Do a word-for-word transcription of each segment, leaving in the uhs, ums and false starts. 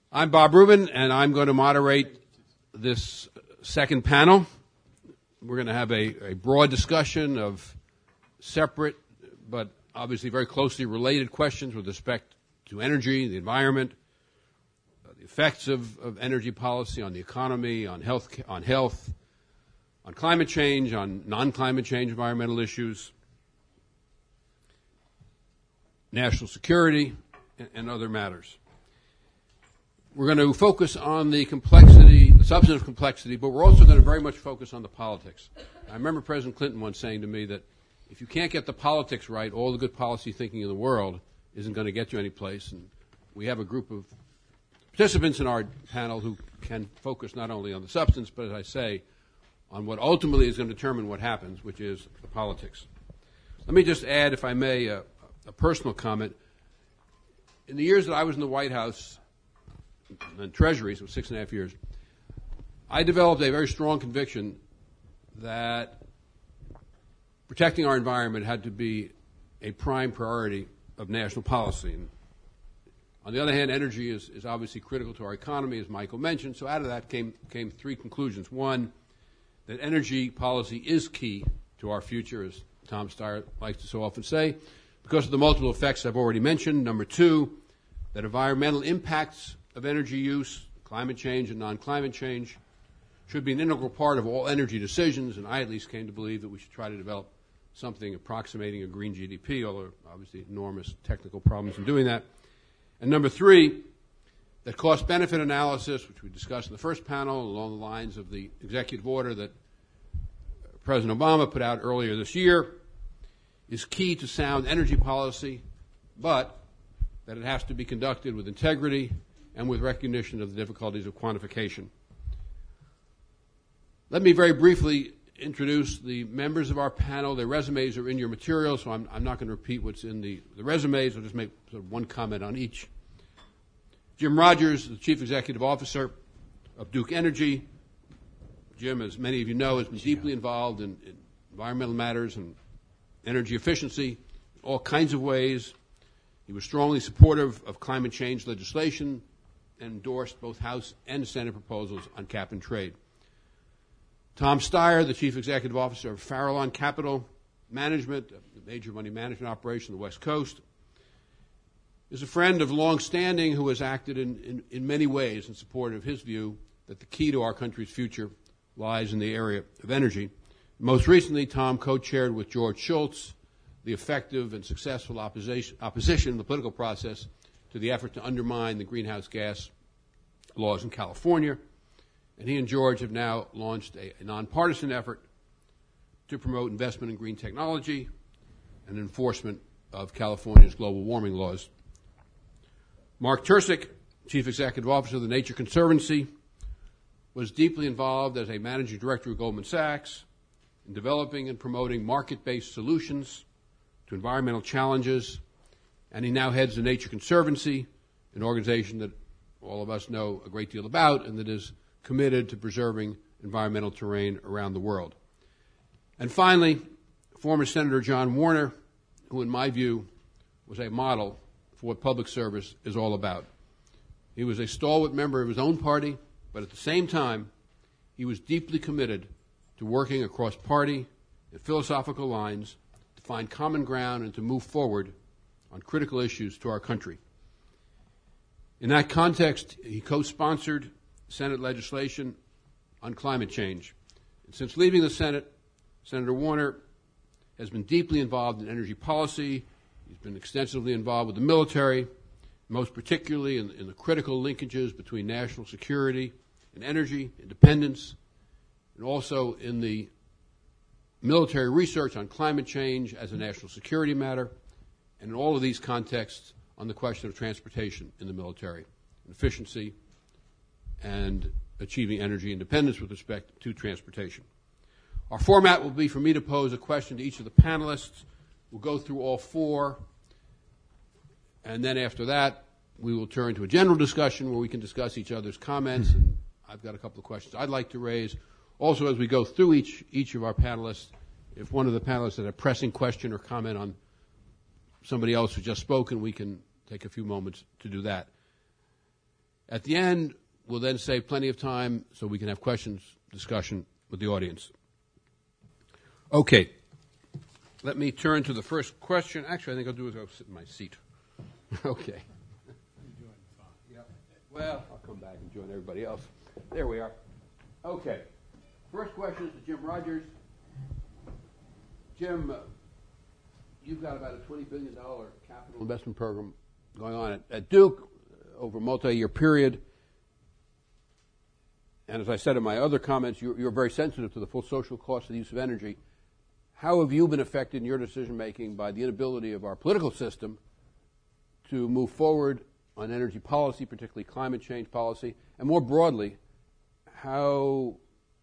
I'm Bob Rubin, and I'm going to moderate this second panel. We're going to have a, a broad discussion of separate but obviously very closely related questions with respect to energy, the environment, uh, the effects of, of energy policy on the economy, on health, on health, on climate change, on non-climate change environmental issues, national security, and, and other matters. We're going to focus on the complexity, the substantive complexity, but we're also going to very much focus on the politics. I remember President Clinton once saying to me that if you can't get the politics right, all the good policy thinking in the world isn't going to get you any place. And we have a group of participants in our panel who can focus not only on the substance, but as I say, on what ultimately is going to determine what happens, which is the politics. Let me just add, if I may, a, a personal comment. In the years that I was in the White House and Treasury, so six and a half years, I developed a very strong conviction that protecting our environment had to be a prime priority of national policy. And on the other hand, energy is, is obviously critical to our economy, as Michael mentioned. So out of that came, came three conclusions. One, that energy policy is key to our future, as Tom Steyer likes to so often say, because of the multiple effects I've already mentioned. Number two, that environmental impacts of energy use, climate change and non-climate change, should be an integral part of all energy decisions, and I at least came to believe that we should try to develop something approximating a green G D P, although obviously enormous technical problems in doing that. And number three, that cost-benefit analysis, which we discussed in the first panel, along the lines of the executive order that President Obama put out earlier this year, is key to sound energy policy, but that it has to be conducted with integrity and with recognition of the difficulties of quantification. Let me very briefly introduce the members of our panel. Their resumes are in your material, so I'm, I'm not going to repeat what's in the, the resumes. I'll just make sort of one comment on each. Jim Rogers, the Chief Executive Officer of Duke Energy. Jim, as many of you know, has been deeply involved in, in environmental matters and energy efficiency in all kinds of ways. He was strongly supportive of climate change legislation and endorsed both House and Senate proposals on cap and trade. Tom Steyer, the Chief Executive Officer of Farallon Capital Management, a major money management operation on the West Coast, is a friend of long-standing who has acted in, in, in many ways in support of his view that the key to our country's future lies in the area of energy. Most recently, Tom co-chaired with George Shultz the effective and successful opposition, opposition in the political process to the effort to undermine the greenhouse gas laws in California. And he and George have now launched a, a nonpartisan effort to promote investment in green technology and enforcement of California's global warming laws. Mark Tercek, Chief Executive Officer of the Nature Conservancy, was deeply involved as a managing director of Goldman Sachs in developing and promoting market-based solutions to environmental challenges, and he now heads the Nature Conservancy, an organization that all of us know a great deal about and that is committed to preserving environmental terrain around the world. And finally, former Senator John Warner, who in my view was a model for what public service is all about. He was a stalwart member of his own party, but at the same time, he was deeply committed to working across party and philosophical lines to find common ground and to move forward on critical issues to our country. In that context, he co-sponsored Senate legislation on climate change. And since leaving the Senate, Senator Warner has been deeply involved in energy policy. He's been extensively involved with the military, most particularly in, in the critical linkages between national security and energy independence, and also in the military research on climate change as a national security matter, and in all of these contexts on the question of transportation in the military, and efficiency, and achieving energy independence with respect to transportation. Our format will be for me to pose a question to each of the panelists. We'll go through all four, and then after that, we will turn to a general discussion where we can discuss each other's comments, and I've got a couple of questions I'd like to raise. Also, as we go through each, each of our panelists, if one of the panelists has a pressing question or comment on somebody else who just spoken, we can take a few moments to do that. At the end, we'll then save plenty of time so we can have questions, discussion with the audience. Okay. Let me turn to the first question. Actually, I think I'll do is I'll sit in my seat. Okay. Well, I'll come back and join everybody else. There we are. Okay. First question is to Jim Rogers. Jim, uh, you've got about a twenty billion dollars capital investment program going on at, at Duke uh, over a multi-year period. And as I said in my other comments, you're, you're very sensitive to the full social cost of the use of energy. How have you been affected in your decision-making by the inability of our political system to move forward on energy policy, particularly climate change policy? And more broadly, how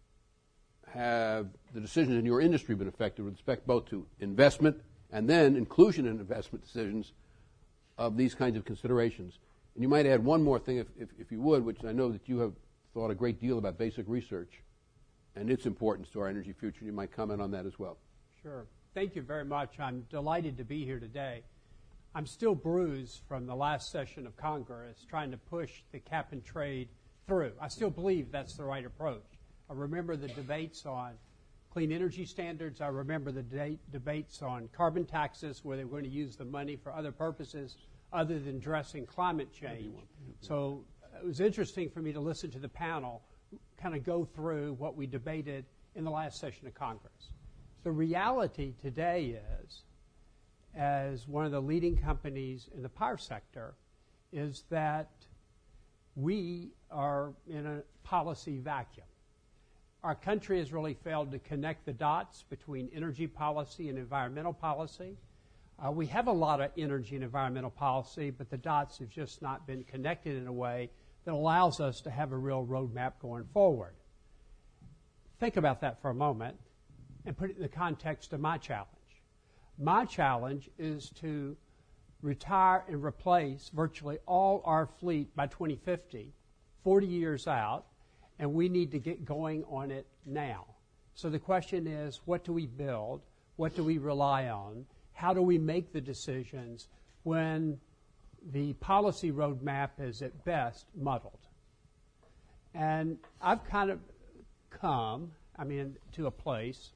have the decisions in your industry been affected with respect both to investment and then inclusion in investment decisions of these kinds of considerations? And you might add one more thing, if, if, if you would, which I know that you have thought a great deal about basic research and its importance to our energy future. You might comment on that as well. Sure. Thank you very much. I'm delighted to be here today. I'm still bruised from the last session of Congress trying to push the cap and trade through. I still believe that's the right approach. I remember the debates on clean energy standards. I remember the de- debates on carbon taxes where they were going to use the money for other purposes other than addressing climate change. So it was interesting for me to listen to the panel kind of go through what we debated in the last session of Congress. The reality today is, as one of the leading companies in the power sector, is that we are in a policy vacuum. Our country has really failed to connect the dots between energy policy and environmental policy. Uh, we have a lot of energy and environmental policy, but the dots have just not been connected in a way that allows us to have a real roadmap going forward. Think about that for a moment and put it in the context of my challenge. My challenge is to retire and replace virtually all our fleet by twenty fifty, forty years out, and we need to get going on it now. So the question is, what do we build? What do we rely on? How do we make the decisions when the policy roadmap is at best muddled? And I've kind of come, I mean, to a place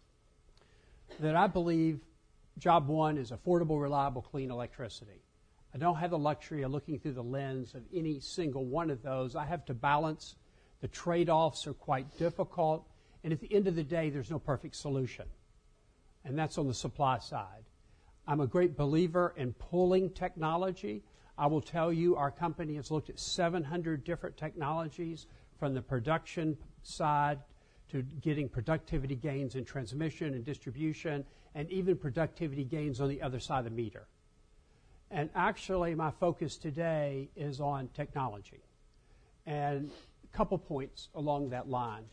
that I believe job one is affordable, reliable, clean electricity. I don't have the luxury of looking through the lens of any single one of those. I have to balance. The trade-offs are quite difficult. And at the end of the day, there's no perfect solution. And that's on the supply side. I'm a great believer in pooling technology. I will tell you our company has looked at seven hundred different technologies from the production side to getting productivity gains in transmission and distribution, and even productivity gains on the other side of the meter. And actually, my focus today is on technology. And a couple points along that line.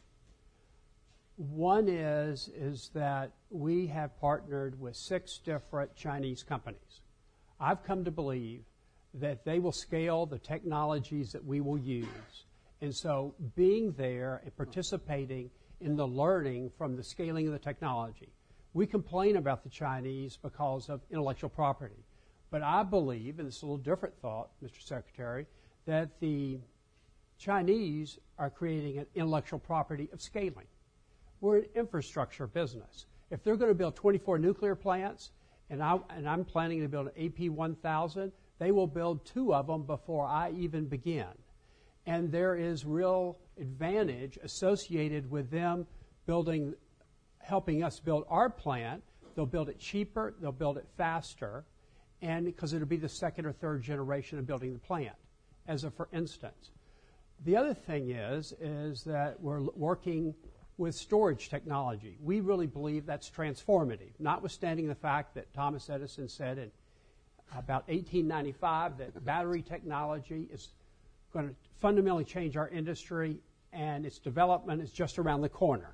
One is, is that we have partnered with six different Chinese companies. I've come to believe that they will scale the technologies that we will use. And so being there and participating in the learning from the scaling of the technology. We complain about the Chinese because of intellectual property. But I believe, and it's a little different thought, Mister Secretary, that the Chinese are creating an intellectual property of scaling. We're an infrastructure business. If they're going to build twenty-four nuclear plants, and, I, and I'm planning to build an A P one thousand, they will build two of them before I even begin. And there is real advantage associated with them building, helping us build our plant. They'll build it cheaper, they'll build it faster, and because it'll be the second or third generation of building the plant, as a for instance. The other thing is, is that we're working with storage technology. We really believe that's transformative, notwithstanding the fact that Thomas Edison said in about eighteen ninety-five that battery technology is going to fundamentally change our industry, and its development is just around the corner.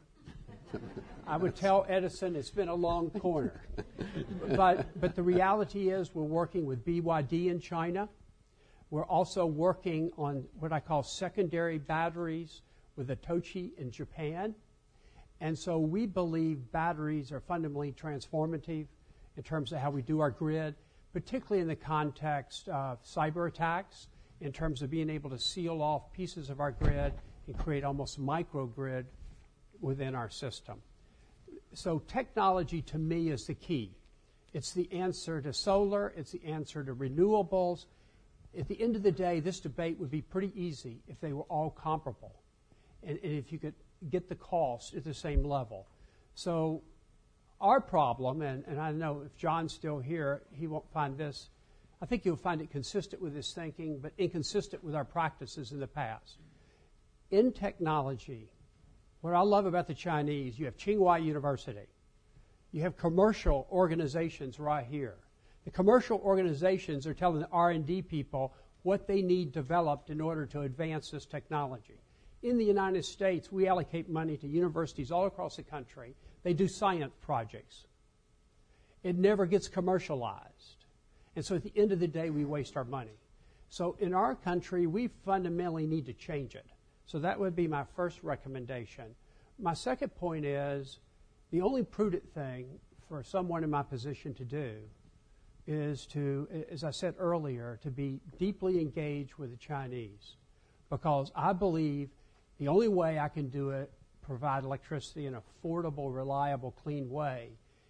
I would tell Edison it's been a long corner. But, but the reality is we're working with B Y D in China. We're also working on what I call secondary batteries with Itochi in Japan. And so we believe batteries are fundamentally transformative in terms of how we do our grid, particularly in the context of cyber attacks in terms of being able to seal off pieces of our grid and create almost microgrid within our system. So technology, to me, is the key. It's the answer to solar. It's the answer to renewables. At the end of the day, this debate would be pretty easy if they were all comparable and, and if you could get the cost at the same level. So our problem, and, and I know if John's still here, he won't find this, I think he'll find it consistent with his thinking, but inconsistent with our practices in the past. In technology, what I love about the Chinese, you have Tsinghua University. You have commercial organizations right here. The commercial organizations are telling the R and D people what they need developed in order to advance this technology. In the United States, we allocate money to universities all across the country. They do science projects. It never gets commercialized. And so at the end of the day, we waste our money. So in our country, we fundamentally need to change it. So that would be my first recommendation. My second point is the only prudent thing for someone in my position to do is to, as I said earlier, to be deeply engaged with the Chinese, because I believe the only way I can do it, provide electricity in an affordable, reliable, clean way,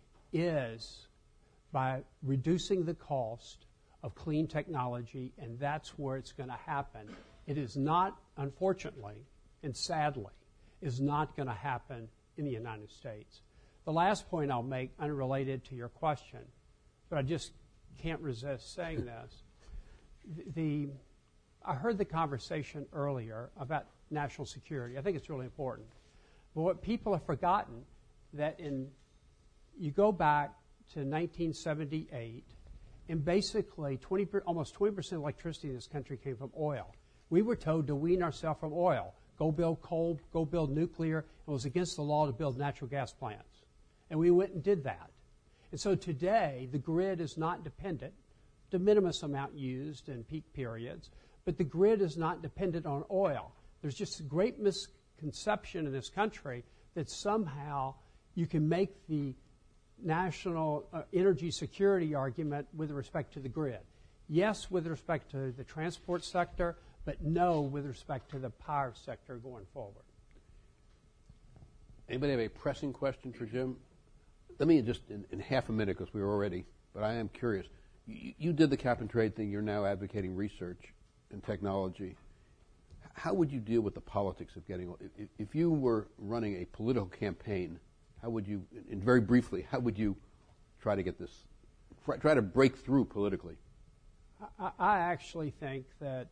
is by reducing the cost of clean technology, and that's where it's going to happen. It is not, unfortunately, and sadly, is not going to happen in the United States. The last point I'll make, unrelated to your question, but I just can't resist saying this. The, I heard the conversation earlier about national security. I think it's really important. But what people have forgotten, that in, you go back to nineteen seventy-eight, and basically twenty, almost twenty percent of electricity in this country came from oil. We were told to wean ourselves from oil. Go build coal, go build nuclear. It was against the law to build natural gas plants. And we went and did that. And so today, the grid is not dependent, de minimis amount used in peak periods, but the grid is not dependent on oil. There's just a great misconception in this country that somehow you can make the national uh, energy security argument with respect to the grid. Yes, with respect to the transport sector, but no with respect to the power sector going forward. Anybody have a pressing question for Jim? Let me just, in, in half a minute, because we were already, but I am curious. You, you did the cap and trade thing. You're now advocating research and technology. How would you deal with the politics of getting, if, if you were running a political campaign, how would you, and very briefly, how would you try to get this, try to break through politically? I, I actually think that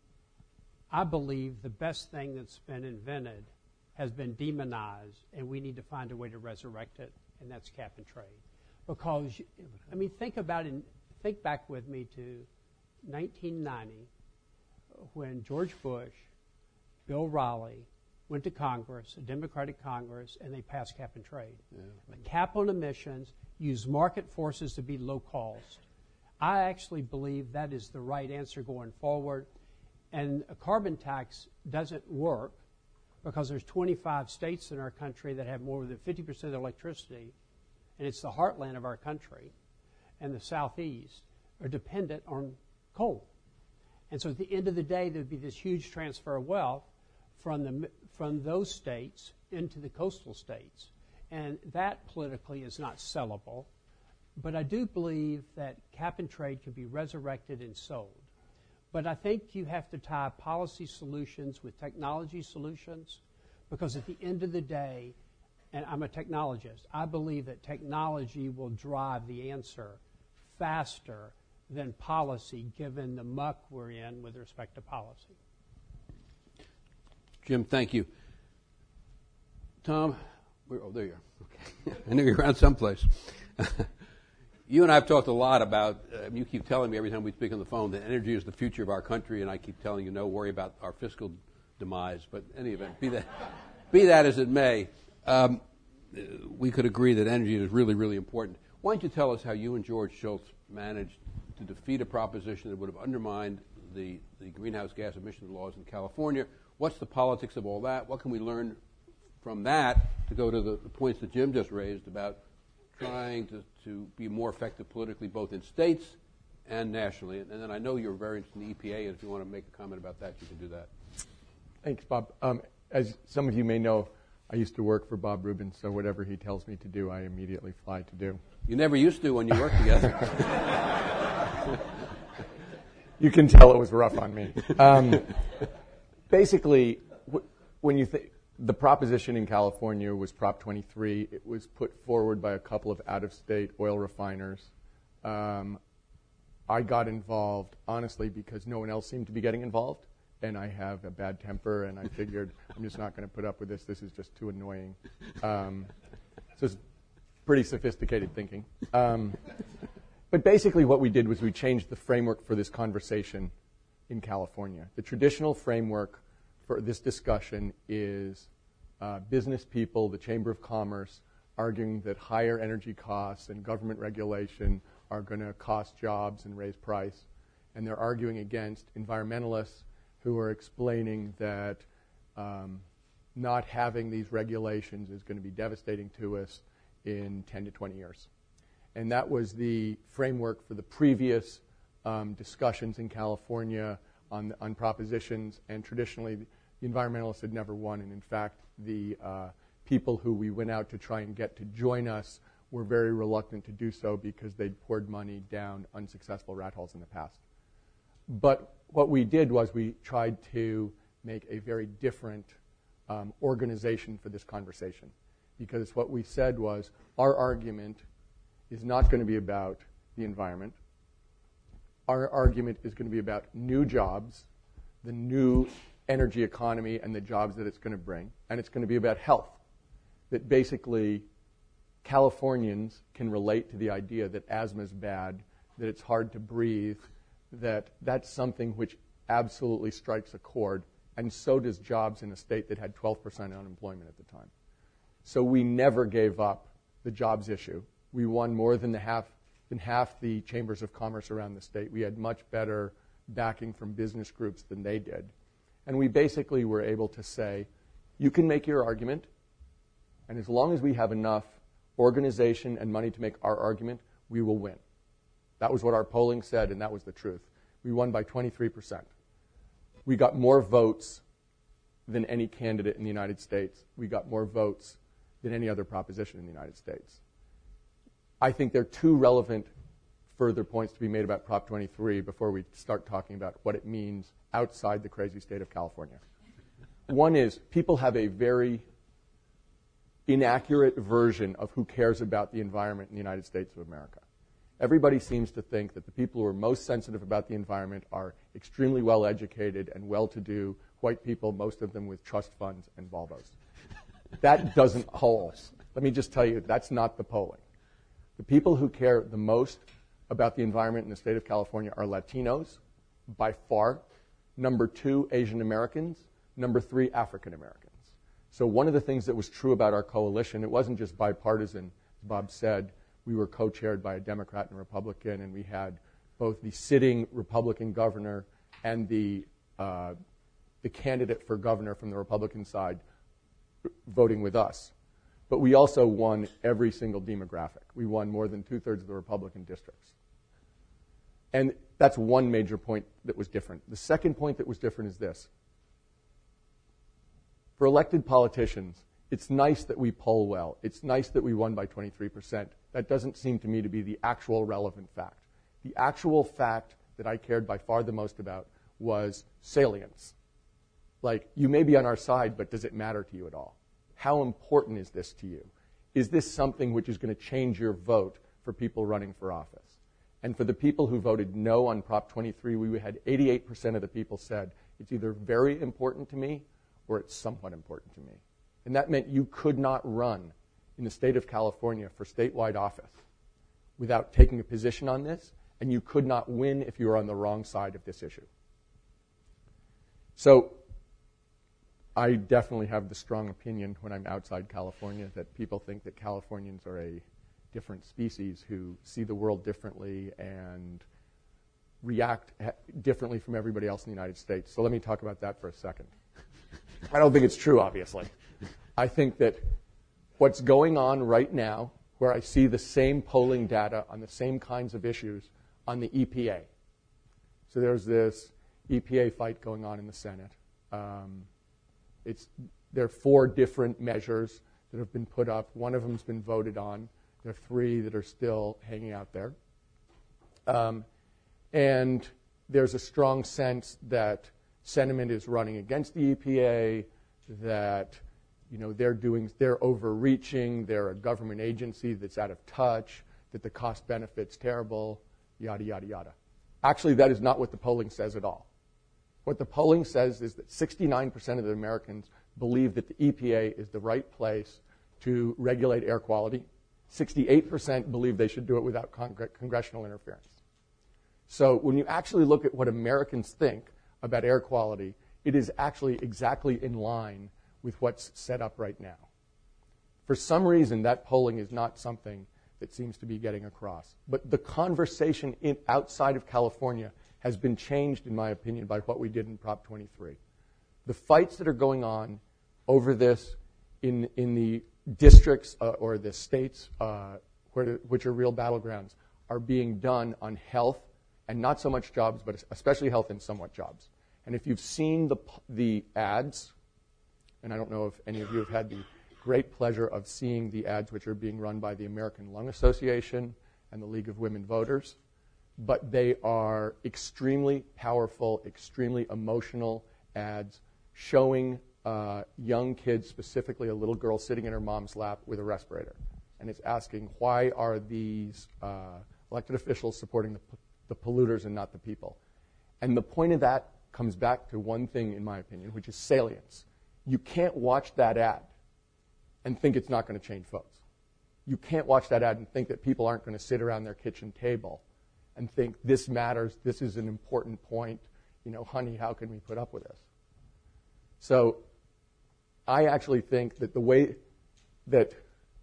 I believe the best thing that's been invented has been demonized, and we need to find a way to resurrect it, and that's cap and trade. Because, I mean, think about it, think back with me to nineteen ninety, when George Bush, Bill Riley went to Congress, a Democratic Congress, and they passed cap and trade. Yeah. A cap on emissions, use market forces to be low cost. I actually believe that is the right answer going forward. And a carbon tax doesn't work because there's twenty-five states in our country that have more than fifty percent of electricity, and it's the heartland of our country, and the southeast are dependent on coal. And so at the end of the day, there'd be this huge transfer of wealth from the from those states into the coastal states. And that politically is not sellable. But I do believe that cap and trade can be resurrected and sold. But I think you have to tie policy solutions with technology solutions, because at the end of the day, and I'm a technologist, I believe that technology will drive the answer faster than policy, given the muck we're in with respect to policy. Jim, thank you. Tom, we're, oh, there you are. Okay. I knew you were around someplace. You and I have talked a lot about, uh, you keep telling me every time we speak on the phone that energy is the future of our country, and I keep telling you, no, worry about our fiscal demise. But in any event, be that, be that as it may, um, we could agree that energy is really, really important. Why don't you tell us how you and George Shultz managed to defeat a proposition that would have undermined the, the greenhouse gas emission laws in California? What's the politics of all that? What can we learn from that to go to the, the points that Jim just raised about trying to, to be more effective politically, both in states and nationally. And then I know you're very interested in the E P A, and if you want to make a comment about that, you can do that. Thanks, Bob. Um, as some of you may know, I used to work for Bob Rubin, so whatever he tells me to do, I immediately fly to do. You never used to when you worked together. You can tell it was rough on me. Um, basically, w- when you think the proposition in California was Prop twenty-three, it was put forward by a couple of out-of-state oil refiners. Um, I got involved, honestly, because no one else seemed to be getting involved, and I have a bad temper, and I figured I'm just not going to put up with this. This is just too annoying. Um, so it's pretty sophisticated thinking. Um, but basically what we did was we changed the framework for this conversation in California. The traditional framework for this discussion is uh, business people, the Chamber of Commerce, arguing that higher energy costs and government regulation are going to cost jobs and raise price. And they're arguing against environmentalists who are explaining that um, not having these regulations is going to be devastating to us in ten to twenty years. And that was the framework for the previous um, discussions in California on, on propositions, and traditionally the environmentalists had never won, and in fact the uh, people who we went out to try and get to join us were very reluctant to do so because they'd poured money down unsuccessful rat holes in the past. But what we did was we tried to make a very different um, organization for this conversation, because what we said was our argument is not going to be about the environment. Our argument is going to be about new jobs, the new energy economy and the jobs that it's going to bring, and it's going to be about health, that basically Californians can relate to the idea that asthma is bad, that it's hard to breathe, that that's something which absolutely strikes a chord, and so does jobs in a state that had twelve percent unemployment at the time. So we never gave up the jobs issue. We won more than the half than half the chambers of commerce around the state. We had much better backing from business groups than they did. And we basically were able to say, you can make your argument, and as long as we have enough organization and money to make our argument, we will win. That was what our polling said, and that was the truth. We won by twenty-three percent. We got more votes than any candidate in the United States. We got more votes than any other proposition in the United States. I think there are two relevant further points to be made about Prop twenty-three before we start talking about what it means outside the crazy state of California. One is people have a very inaccurate version of who cares about the environment in the United States of America. Everybody seems to think that the people who are most sensitive about the environment are extremely well educated and well-to-do white people, most of them with trust funds and Volvos. That doesn't hold. Let me just tell you, that's not the polling. The people who care the most about the environment in the state of California are Latinos, by far. Number two, Asian Americans. Number three, African Americans. So one of the things that was true about our coalition, it wasn't just bipartisan, as Bob said. We were co-chaired by a Democrat and a Republican, and we had both the sitting Republican governor and the uh, the candidate for governor from the Republican side voting with us. But we also won every single demographic. We won more than two-thirds of the Republican districts. And that's one major point that was different. The second point that was different is this. For elected politicians, it's nice that we poll well. It's nice that we won by twenty-three percent. That doesn't seem to me to be the actual relevant fact. The actual fact that I cared by far the most about was salience. Like, you may be on our side, but does it matter to you at all? How important is this to you? Is this something which is going to change your vote for people running for office? And for the people who voted no on Prop twenty-three, we had eighty-eight percent of the people said, it's either very important to me or it's somewhat important to me. And that meant you could not run in the state of California for statewide office without taking a position on this, and you could not win if you were on the wrong side of this issue. So I definitely have the strong opinion when I'm outside California that people think that Californians are a different species who see the world differently and react differently from everybody else in the United States. So let me talk about that for a second. I don't think it's true, obviously. I think that what's going on right now, where I see the same polling data on the same kinds of issues on the E P A. So there's this E P A fight going on in the Senate. Um, it's, there are four different measures that have been put up. One of them has been voted on. There are three that are still hanging out there. Um, and there's a strong sense that sentiment is running against the E P A, that you know, they're doing, they're overreaching, they're a government agency that's out of touch, that the cost benefit's terrible, yada, yada, yada. Actually, that is not what the polling says at all. What the polling says is that sixty-nine percent of the Americans believe that the E P A is the right place to regulate air quality. sixty-eight percent believe they should do it without congr- congressional interference. So when you actually look at what Americans think about air quality, it is actually exactly in line with what's set up right now. For some reason, that polling is not something that seems to be getting across. But the conversation in, outside of California has been changed, in my opinion, by what we did in Prop twenty-three. The fights that are going on over this in, in the districts uh, or the states uh, where, which are real battlegrounds are being done on health, and not so much jobs, but especially health and somewhat jobs. And if you've seen the, the ads, and I don't know if any of you have had the great pleasure of seeing the ads which are being run by the American Lung Association and the League of Women Voters, but they are extremely powerful, extremely emotional ads showing uh, young kids, specifically a little girl sitting in her mom's lap with a respirator. And it's asking, why are these uh, elected officials supporting the, the polluters and not the people? And the point of that comes back to one thing, in my opinion, which is salience. You can't watch that ad and think it's not going to change votes. You can't watch that ad and think that people aren't going to sit around their kitchen table and think this matters, this is an important point, you know, honey, how can we put up with this? So I actually think that the way that,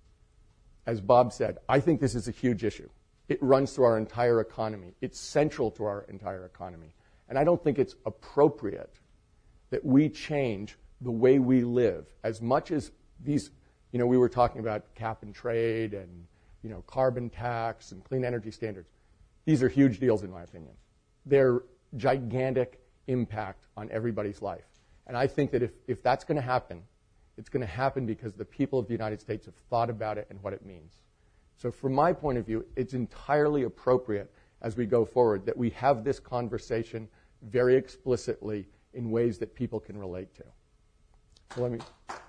as Bob said, I think this is a huge issue. It runs through our entire economy. It's central to our entire economy. And I don't think it's appropriate that we change the way we live as much as these, you know, we were talking about cap and trade and, you know, carbon tax and clean energy standards. These are huge deals, in my opinion. They're gigantic impact on everybody's life. And I think that if, if that's going to happen, it's going to happen because the people of the United States have thought about it and what it means. So from my point of view, it's entirely appropriate as we go forward that we have this conversation very explicitly in ways that people can relate to. So let me...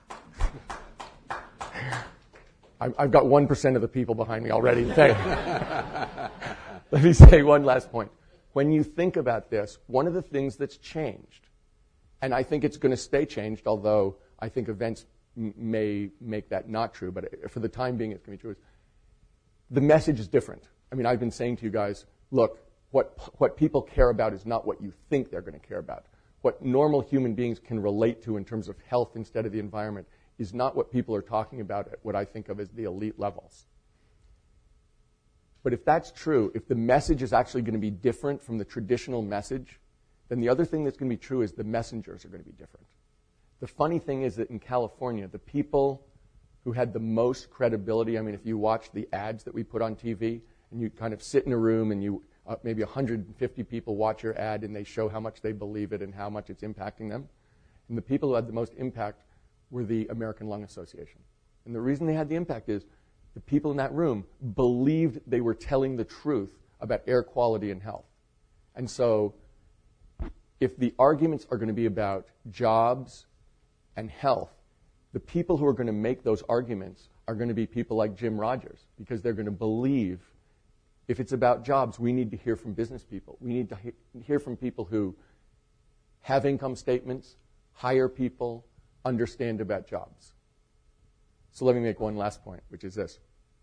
I've got one percent of the people behind me already. Let me say one last point. When you think about this, one of the things that's changed, and I think it's going to stay changed, although I think events m- may make that not true, but for the time being it's going to be true, is the message is different. I mean, I've been saying to you guys, look, what what people care about is not what you think they're going to care about. What normal human beings can relate to in terms of health instead of the environment is not what people are talking about at what I think of as the elite levels. But if that's true, if the message is actually going to be different from the traditional message, then the other thing that's going to be true is the messengers are going to be different. The funny thing is that in California, the people who had the most credibility, I mean, if you watch the ads that we put on T V, and you kind of sit in a room and you uh, maybe one hundred fifty people watch your ad and they show how much they believe it and how much it's impacting them. And the people who had the most impact were the American Lung Association. And the reason they had the impact is the people in that room believed they were telling the truth about air quality and health. And so if the arguments are going to be about jobs and health, the people who are going to make those arguments are going to be people like Jim Rogers, because they're going to believe if it's about jobs, we need to hear from business people. We need to he- hear from people who have income statements, hire people, understand about jobs. So let me make one last point, which is this.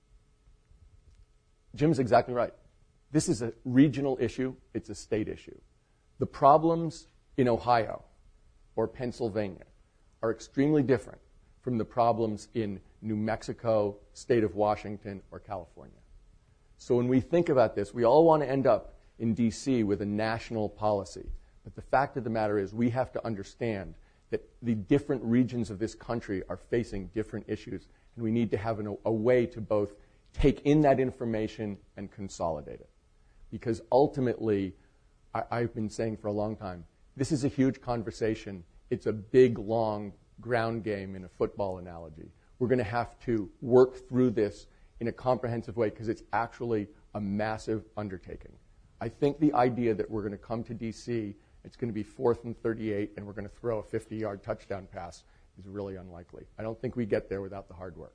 Jim's exactly right. This is a regional issue. It's a state issue. The problems in Ohio or Pennsylvania are extremely different from the problems in New Mexico, state of Washington, or California. So when we think about this, we all want to end up in D C with a national policy. But the fact of the matter is we have to understand that the different regions of this country are facing different issues, and we need to have an, a way to both take in that information and consolidate it. because ultimately, I, I've been saying for a long time, this is a huge conversation. It's a big, long ground game in a football analogy. We're going to have to work through this in a comprehensive way because it's actually a massive undertaking. I think the idea that we're going to come to D C, it's going to be fourth and thirty-eight, and we're going to throw a fifty-yard touchdown pass is really unlikely. I don't think we get there without the hard work.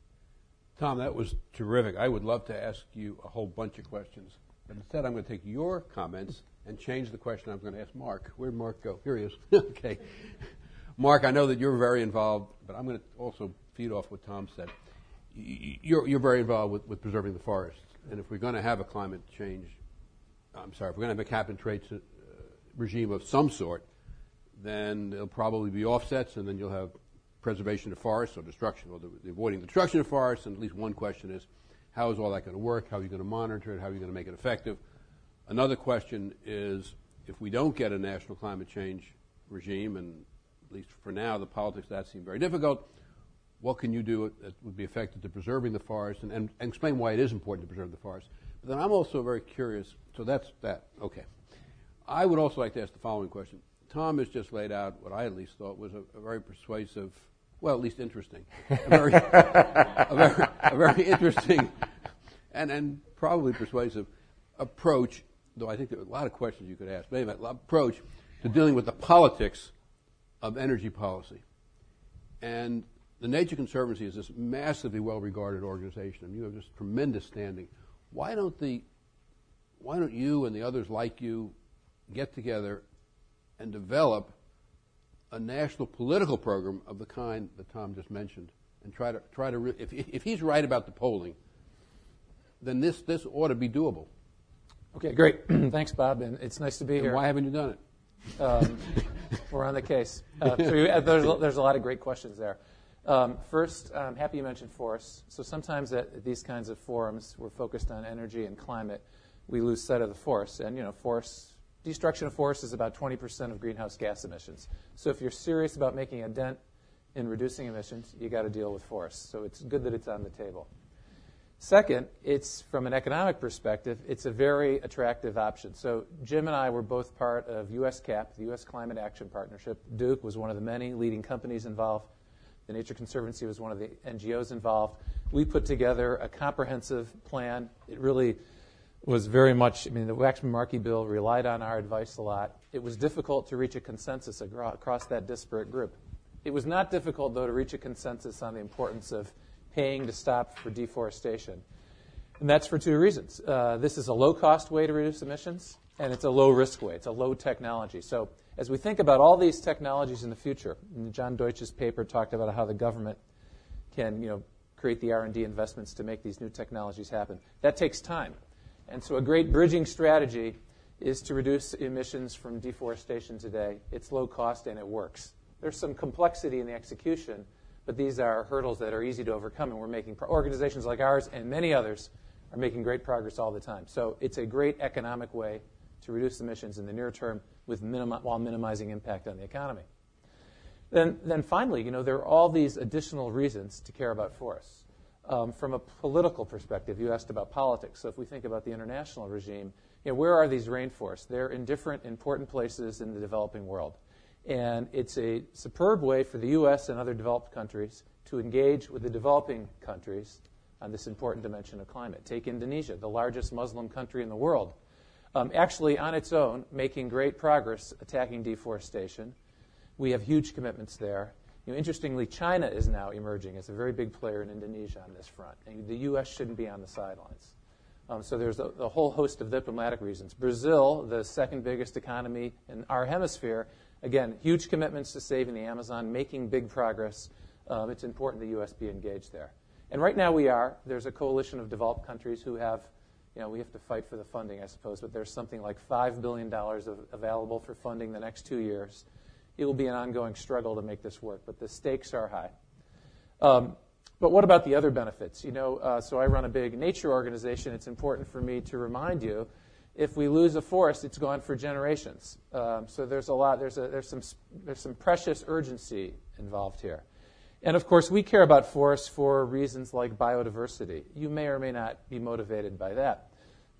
Tom, that was terrific. I would love to ask you a whole bunch of questions, but instead I'm going to take your comments and change the question I was going to ask Mark. Where'd Mark go? Here he is. Okay. Mark, I know that you're very involved, but I'm going to also feed off what Tom said. You're, you're very involved with, with preserving the forests, and if we're going to have a climate change, I'm sorry, if we're going to have a cap and trade uh, regime of some sort, then there'll probably be offsets, and then you'll have preservation of forests or destruction, or the, the avoiding the destruction of forests. And at least one question is, how is all that going to work? How are you going to monitor it? How are you going to make it effective? Another question is, if we don't get a national climate change regime, and at least for now the politics of that seem very difficult, what can you do that would be effective to preserving the forest, and, and, and explain why it is important to preserve the forest. But then I'm also very curious, so that's that, okay. I would also like to ask the following question. Tom has just laid out what I at least thought was a, a very persuasive, well, at least interesting, a very, a very, a very interesting and, and probably persuasive approach, though I think there are a lot of questions you could ask, but anyway, approach to dealing with the politics of energy policy. And the Nature Conservancy is this massively well-regarded organization, and you have this tremendous standing. Why don't the, why don't you and the others like you get together and develop a national political program of the kind that Tom just mentioned, and try to try to re- if if he's right about the polling, then this this ought to be doable. Okay, great. Thanks, Bob, and it's nice to be And here. why haven't you done it? Um, we're on the case. Uh, so you, uh, there's a, there's a lot of great questions there. Um, first, I'm happy you mentioned forests. So sometimes at these kinds of forums, we're focused on energy and climate. We lose sight of the forests, and you know, forests. Destruction of forests is about twenty percent of greenhouse gas emissions. So if you're serious about making a dent in reducing emissions, you got to deal with forests. So it's good that it's on the table. Second, it's from an economic perspective, it's a very attractive option. So Jim and I were both part of U S CAP, the U S Climate Action Partnership. Duke was one of the many leading companies involved. The Nature Conservancy was one of the N G Os involved. We put together a comprehensive plan. It really was very much, I mean, the Waxman-Markey bill relied on our advice a lot. It was difficult to reach a consensus across that disparate group. It was not difficult, though, to reach a consensus on the importance of paying to stop for deforestation. And that's for two reasons. Uh, this is a low-cost way to reduce emissions, and it's a low-risk way. It's a low technology. So as we think about all these technologies in the future, and John Deutsch's paper talked about how the government can, you know, create the R and D investments to make these new technologies happen. That takes time. And so a great bridging strategy is to reduce emissions from deforestation today. It's low cost and it works. There's some complexity in the execution, but these are hurdles that are easy to overcome, and we're making pro- organizations like ours and many others are making great progress all the time. So it's a great economic way to reduce emissions in the near term with minimi- while minimizing impact on the economy. Then, then finally, you know, there are all these additional reasons to care about forests. Um, from a political perspective, you asked about politics. So if we think about the international regime, you know, where are these rainforests? They're in different important places in the developing world. And it's a superb way for the U S and other developed countries to engage with the developing countries on this important dimension of climate. Take Indonesia, the largest Muslim country in the world, um, actually on its own making great progress attacking deforestation. We have huge commitments there. You know, interestingly, China is now emerging as a very big player in Indonesia on this front, and the U S shouldn't be on the sidelines. Um, so there's a, a whole host of diplomatic reasons. Brazil, the second biggest economy in our hemisphere, again, huge commitments to saving the Amazon, making big progress. Um, it's important the U S be engaged there. And right now we are. There's a coalition of developed countries who have, you know, we have to fight for the funding, I suppose, but there's something like five billion dollars of, available for funding the next two years. It will be an ongoing struggle to make this work, but the stakes are high. Um, but what about the other benefits? You know, uh, so I run a big nature organization. It's important for me to remind you, if we lose a forest, it's gone for generations. Um, so there's a lot. There's a, there's some there's some precious urgency involved here, and of course we care about forests for reasons like biodiversity. You may or may not be motivated by that,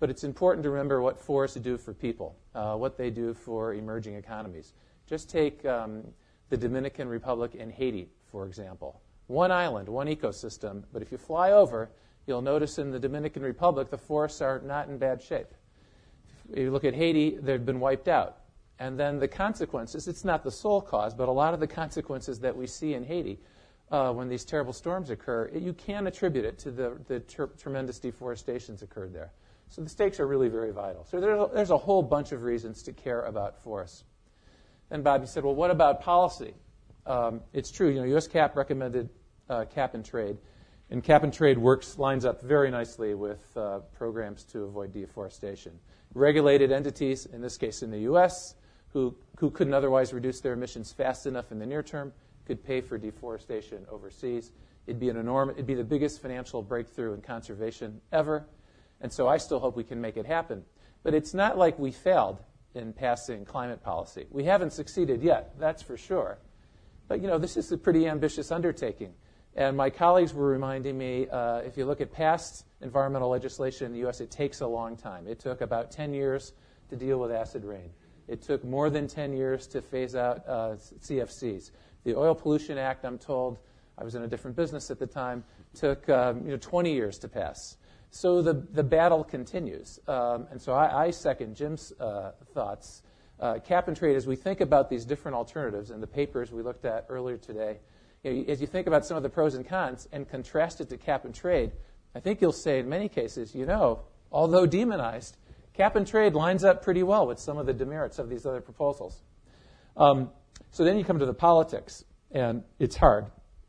but it's important to remember what forests do for people, uh, what they do for emerging economies. Just take um, the Dominican Republic and Haiti, for example. One island, one ecosystem, but if you fly over, you'll notice in the Dominican Republic the forests are not in bad shape. If you look at Haiti, they've been wiped out. And then the consequences, it's not the sole cause, but a lot of the consequences that we see in Haiti uh, when these terrible storms occur, it, you can attribute it to the, the ter- tremendous deforestation that's occurred there. So the stakes are really very vital. So there's a, there's a whole bunch of reasons to care about forests. Then Bob, you said, well, what about policy? Um, it's true, you know, U S C A P recommended uh, cap and trade. And cap and trade works, lines up very nicely with uh, programs to avoid deforestation. Regulated entities, in this case in the U S, who, who couldn't otherwise reduce their emissions fast enough in the near term, could pay for deforestation overseas. It'd be an enormous, it'd be the biggest financial breakthrough in conservation ever. And so I still hope we can make it happen. But it's not like we failed in passing climate policy. We haven't succeeded yet, that's for sure. But, you know, this is a pretty ambitious undertaking. And my colleagues were reminding me, uh, if you look at past environmental legislation in the U S, it takes a long time. It took about ten years to deal with acid rain. It took more than ten years to phase out uh, C F Cs. The Oil Pollution Act, I'm told, I was in a different business at the time, took um, you know, twenty years to pass. So the, the battle continues. Um, and so I, I second Jim's uh, thoughts. Uh, cap and trade, as we think about these different alternatives and the papers we looked at earlier today, you know, as you think about some of the pros and cons and contrast it to cap and trade, I think you'll say in many cases, you know, although demonized, cap and trade lines up pretty well with some of the demerits of these other proposals. Um, so then you come to the politics, and it's hard.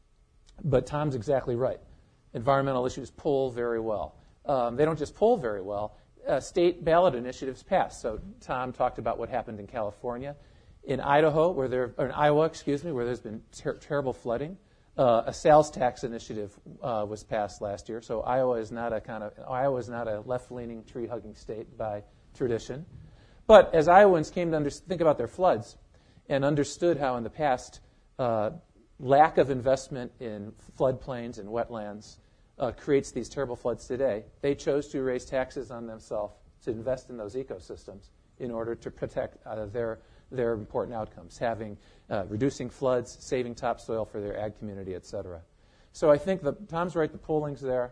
But Tom's exactly right. Environmental issues pull very well. Um, they don't just pull very well. Uh, state ballot initiatives pass. So Tom talked about what happened in California. In Idaho, where there, or in Iowa, excuse me, where there's been ter- terrible flooding, uh, a sales tax initiative uh, was passed last year. So Iowa is not a kind of Iowa is not a left-leaning, tree-hugging state by tradition. But as Iowans came to under- think about their floods and understood how in the past uh, lack of investment in floodplains and wetlands uh, creates these terrible floods today, they chose to raise taxes on themselves to invest in those ecosystems in order to protect uh, their their important outcomes, having uh, reducing floods, saving topsoil for their ag community, et cetera. So I think the, Tom's right, the polling's there.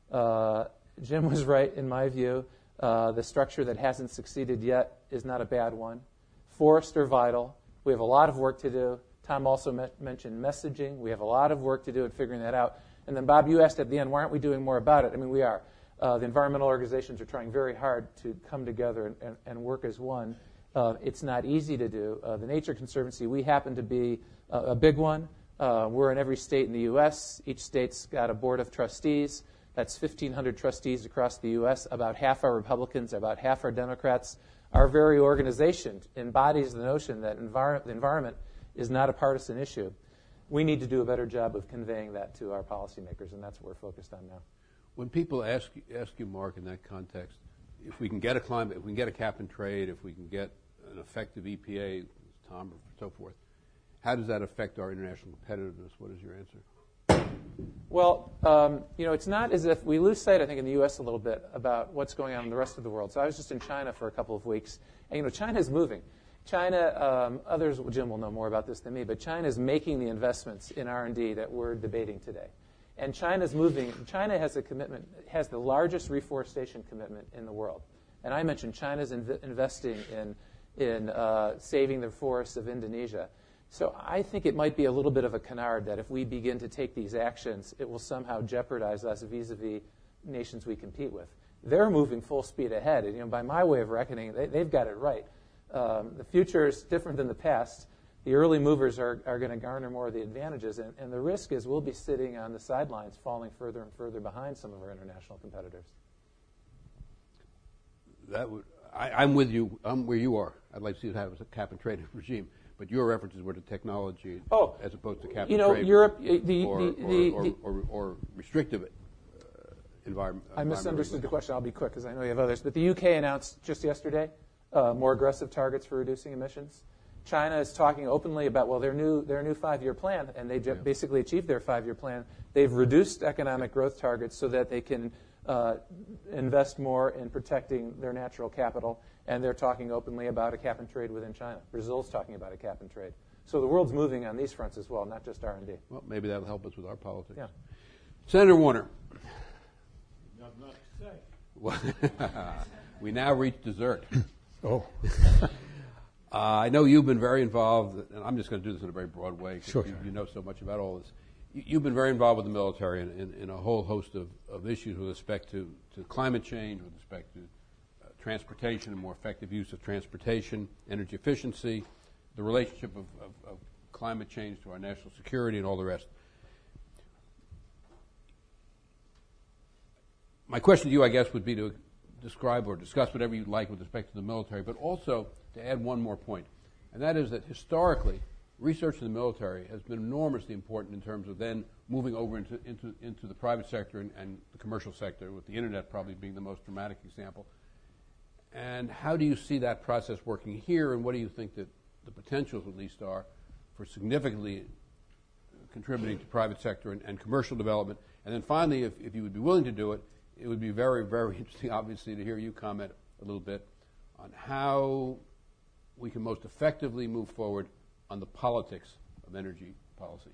Uh, Jim was right, in my view. Uh, the structure that hasn't succeeded yet is not a bad one. Forests are vital. We have a lot of work to do. Tom also me- mentioned messaging. We have a lot of work to do in figuring that out. And then, Bob, you asked at the end, why aren't we doing more about it? I mean, we are. Uh, the environmental organizations are trying very hard to come together and, and, and work as one. Uh, it's not easy to do. Uh, the Nature Conservancy, we happen to be uh, a big one. Uh, we're in every state in the U S. Each state's got a board of trustees. That's fifteen hundred trustees across the U S. About half are Republicans, about half are Democrats. Our very organization embodies the notion that envir- the environment is not a partisan issue. We need to do a better job of conveying that to our policymakers, and that's what we're focused on now. When people ask, ask you, Mark, in that context, if we can get a climate, if we can get a cap and trade, if we can get an effective E P A, Tom, or so forth, how does that affect our international competitiveness? What is your answer? Well, um, you know, it's not as if we lose sight, I think, in the U S a little bit about what's going on in the rest of the world. So I was just in China for a couple of weeks, and, you know, China is moving. China, um, others, Jim will know more about this than me, but China is making the investments in R and D that we're debating today. And China's moving. China has a commitment, has the largest reforestation commitment in the world. And I mentioned China's inv- investing in in uh, saving the forests of Indonesia. So I think it might be a little bit of a canard that if we begin to take these actions, it will somehow jeopardize us vis-a-vis nations we compete with. They're moving full speed ahead. And, you know, by my way of reckoning, they, they've got it right. Um, the future is different than the past. The early movers are, are going to garner more of the advantages, and, and the risk is we'll be sitting on the sidelines, falling further and further behind some of our international competitors. That would, I, I'm with you. I'm where you are. I'd like to see it have a cap and trade regime, but your references were to technology oh, as opposed to cap you and know, trade. Europe, the, or, the, or, the, or, the, or, or restrictive uh, environment. I misunderstood the question. I'll be quick because I know you have others. But the U K announced just yesterday uh, more aggressive targets for reducing emissions. China is talking openly about, well, their new their new five-year plan, and they yeah. basically achieved their five-year plan. They've reduced economic growth targets so that they can uh, invest more in protecting their natural capital, and they're talking openly about a cap and trade within China. Brazil's talking about a cap and trade. So the world's moving on these fronts as well, not just R and D. Well, maybe that'll help us with our politics. Yeah. Senator Warner. Not much to say. We now reach dessert. Oh. uh, I know you've been very involved, and I'm just going to do this in a very broad way because Sure. you, you know so much about all this. You, you've been very involved with the military in, in, in a whole host of, of issues with respect to, to climate change, with respect to uh, transportation and more effective use of transportation, energy efficiency, the relationship of, of, of climate change to our national security, and all the rest. My question to you, I guess, would be to describe or discuss whatever you'd like with respect to the military, but also to add one more point, and that is that historically, research in the military has been enormously important in terms of then moving over into, into, into the private sector and, and the commercial sector, with the Internet probably being the most dramatic example. And how do you see that process working here, and what do you think that the potentials at least are for significantly contributing to private sector and, and commercial development? And then finally, if, if you would be willing to do it, it would be very, very interesting, obviously, to hear you comment a little bit on how we can most effectively move forward on the politics of energy policy.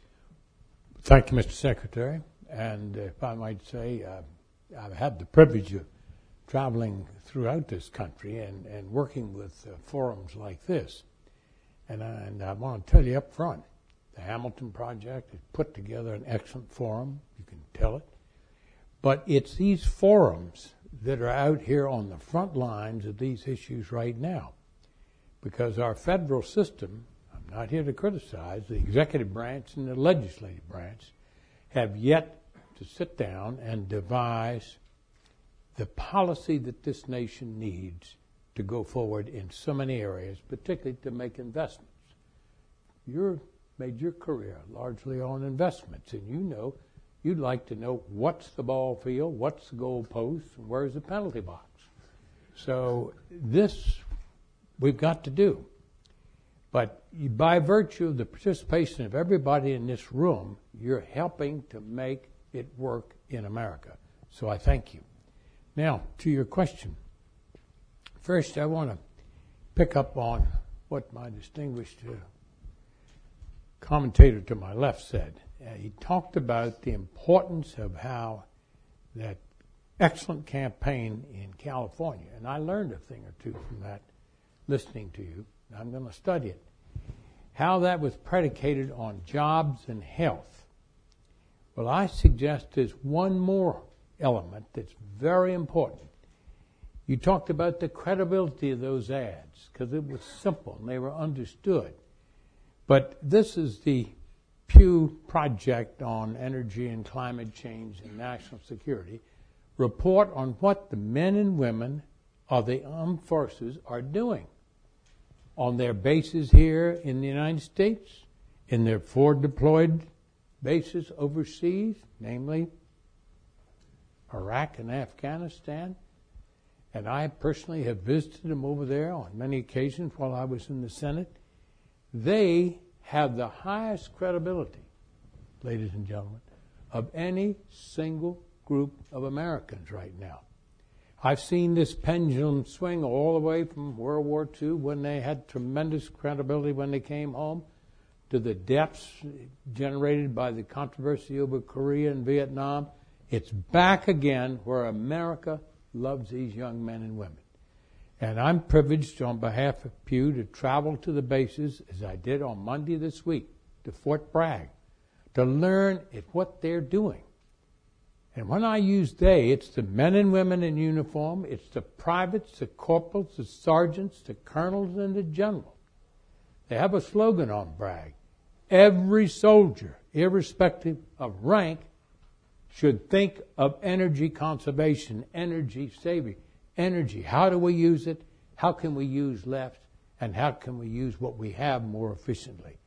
Thank you, Mister Secretary. And if I might say, uh, I've had the privilege of traveling throughout this country and, and working with uh, forums like this. And I, and I want to tell you up front, the Hamilton Project has put together an excellent forum. You can tell it. But it's these forums that are out here on the front lines of these issues right now. Because our federal system, I'm not here to criticize, the executive branch and the legislative branch have yet to sit down and devise the policy that this nation needs to go forward in so many areas, particularly to make investments. You've made your career largely on investments, and you know you'd like to know what's the ball field, what's the goal post, and where's the penalty box. So this we've got to do. But by virtue of the participation of everybody in this room, you're helping to make it work in America. So I thank you. Now, to your question. First, I want to pick up on what my distinguished uh, commentator to my left said. Uh, he talked about the importance of how that excellent campaign in California, and I learned a thing or two from that listening to you. I'm going to study it. How that was predicated on jobs and health. Well, I suggest there's one more element that's very important. You talked about the credibility of those ads because it was simple and they were understood. But this is the Pew Project on Energy and Climate Change and National Security report on what the men and women of the armed forces are doing on their bases here in the United States, in their forward deployed bases overseas, namely Iraq and Afghanistan. And I personally have visited them over there on many occasions while I was in the Senate. They have the highest credibility, ladies and gentlemen, of any single group of Americans right now. I've seen this pendulum swing all the way from World War Two, when they had tremendous credibility when they came home, to the depths generated by the controversy over Korea and Vietnam. It's back again where America loves these young men and women. And I'm privileged on behalf of Pew to travel to the bases, as I did on Monday this week, to Fort Bragg, to learn at what they're doing. And when I use they, it's the men and women in uniform, it's the privates, the corporals, the sergeants, the colonels, and the generals. They have a slogan on Bragg. Every soldier, irrespective of rank, should think of energy conservation, energy saving, energy. How do we use it? How can we use less? And how can we use what we have more efficiently?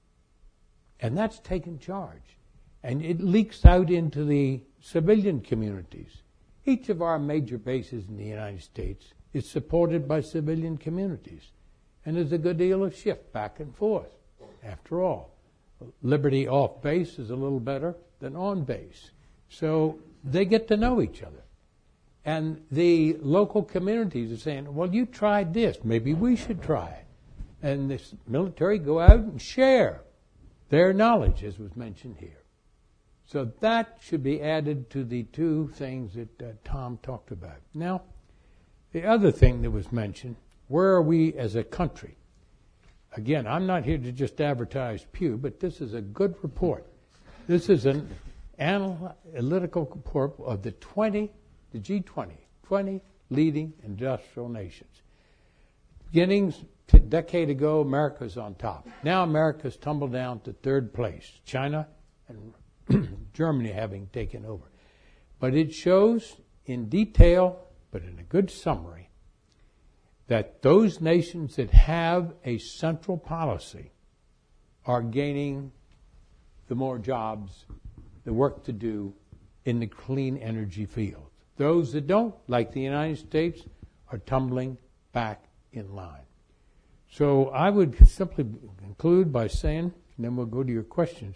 And that's taken charge. And it leaks out into the civilian communities. Each of our major bases in the United States is supported by civilian communities. And there's a good deal of shift back and forth. After all, liberty off base is a little better than on base. So they get to know each other. And the local communities are saying, well, you tried this. Maybe we should try it. And the military go out and share their knowledge, as was mentioned here. So that should be added to the two things that uh, Tom talked about. Now, the other thing that was mentioned, where are we as a country? Again, I'm not here to just advertise Pew, but this is a good report. This is an analytical report of the twenty, the G twenty, twenty leading industrial nations. Beginning a decade ago, America's on top. Now America's tumbled down to third place. China and Germany having taken over. But it shows in detail, but in a good summary, that those nations that have a central policy are gaining the more jobs, the work to do in the clean energy field. Those that don't, like the United States, are tumbling back in line. So I would simply conclude by saying, and then we'll go to your questions.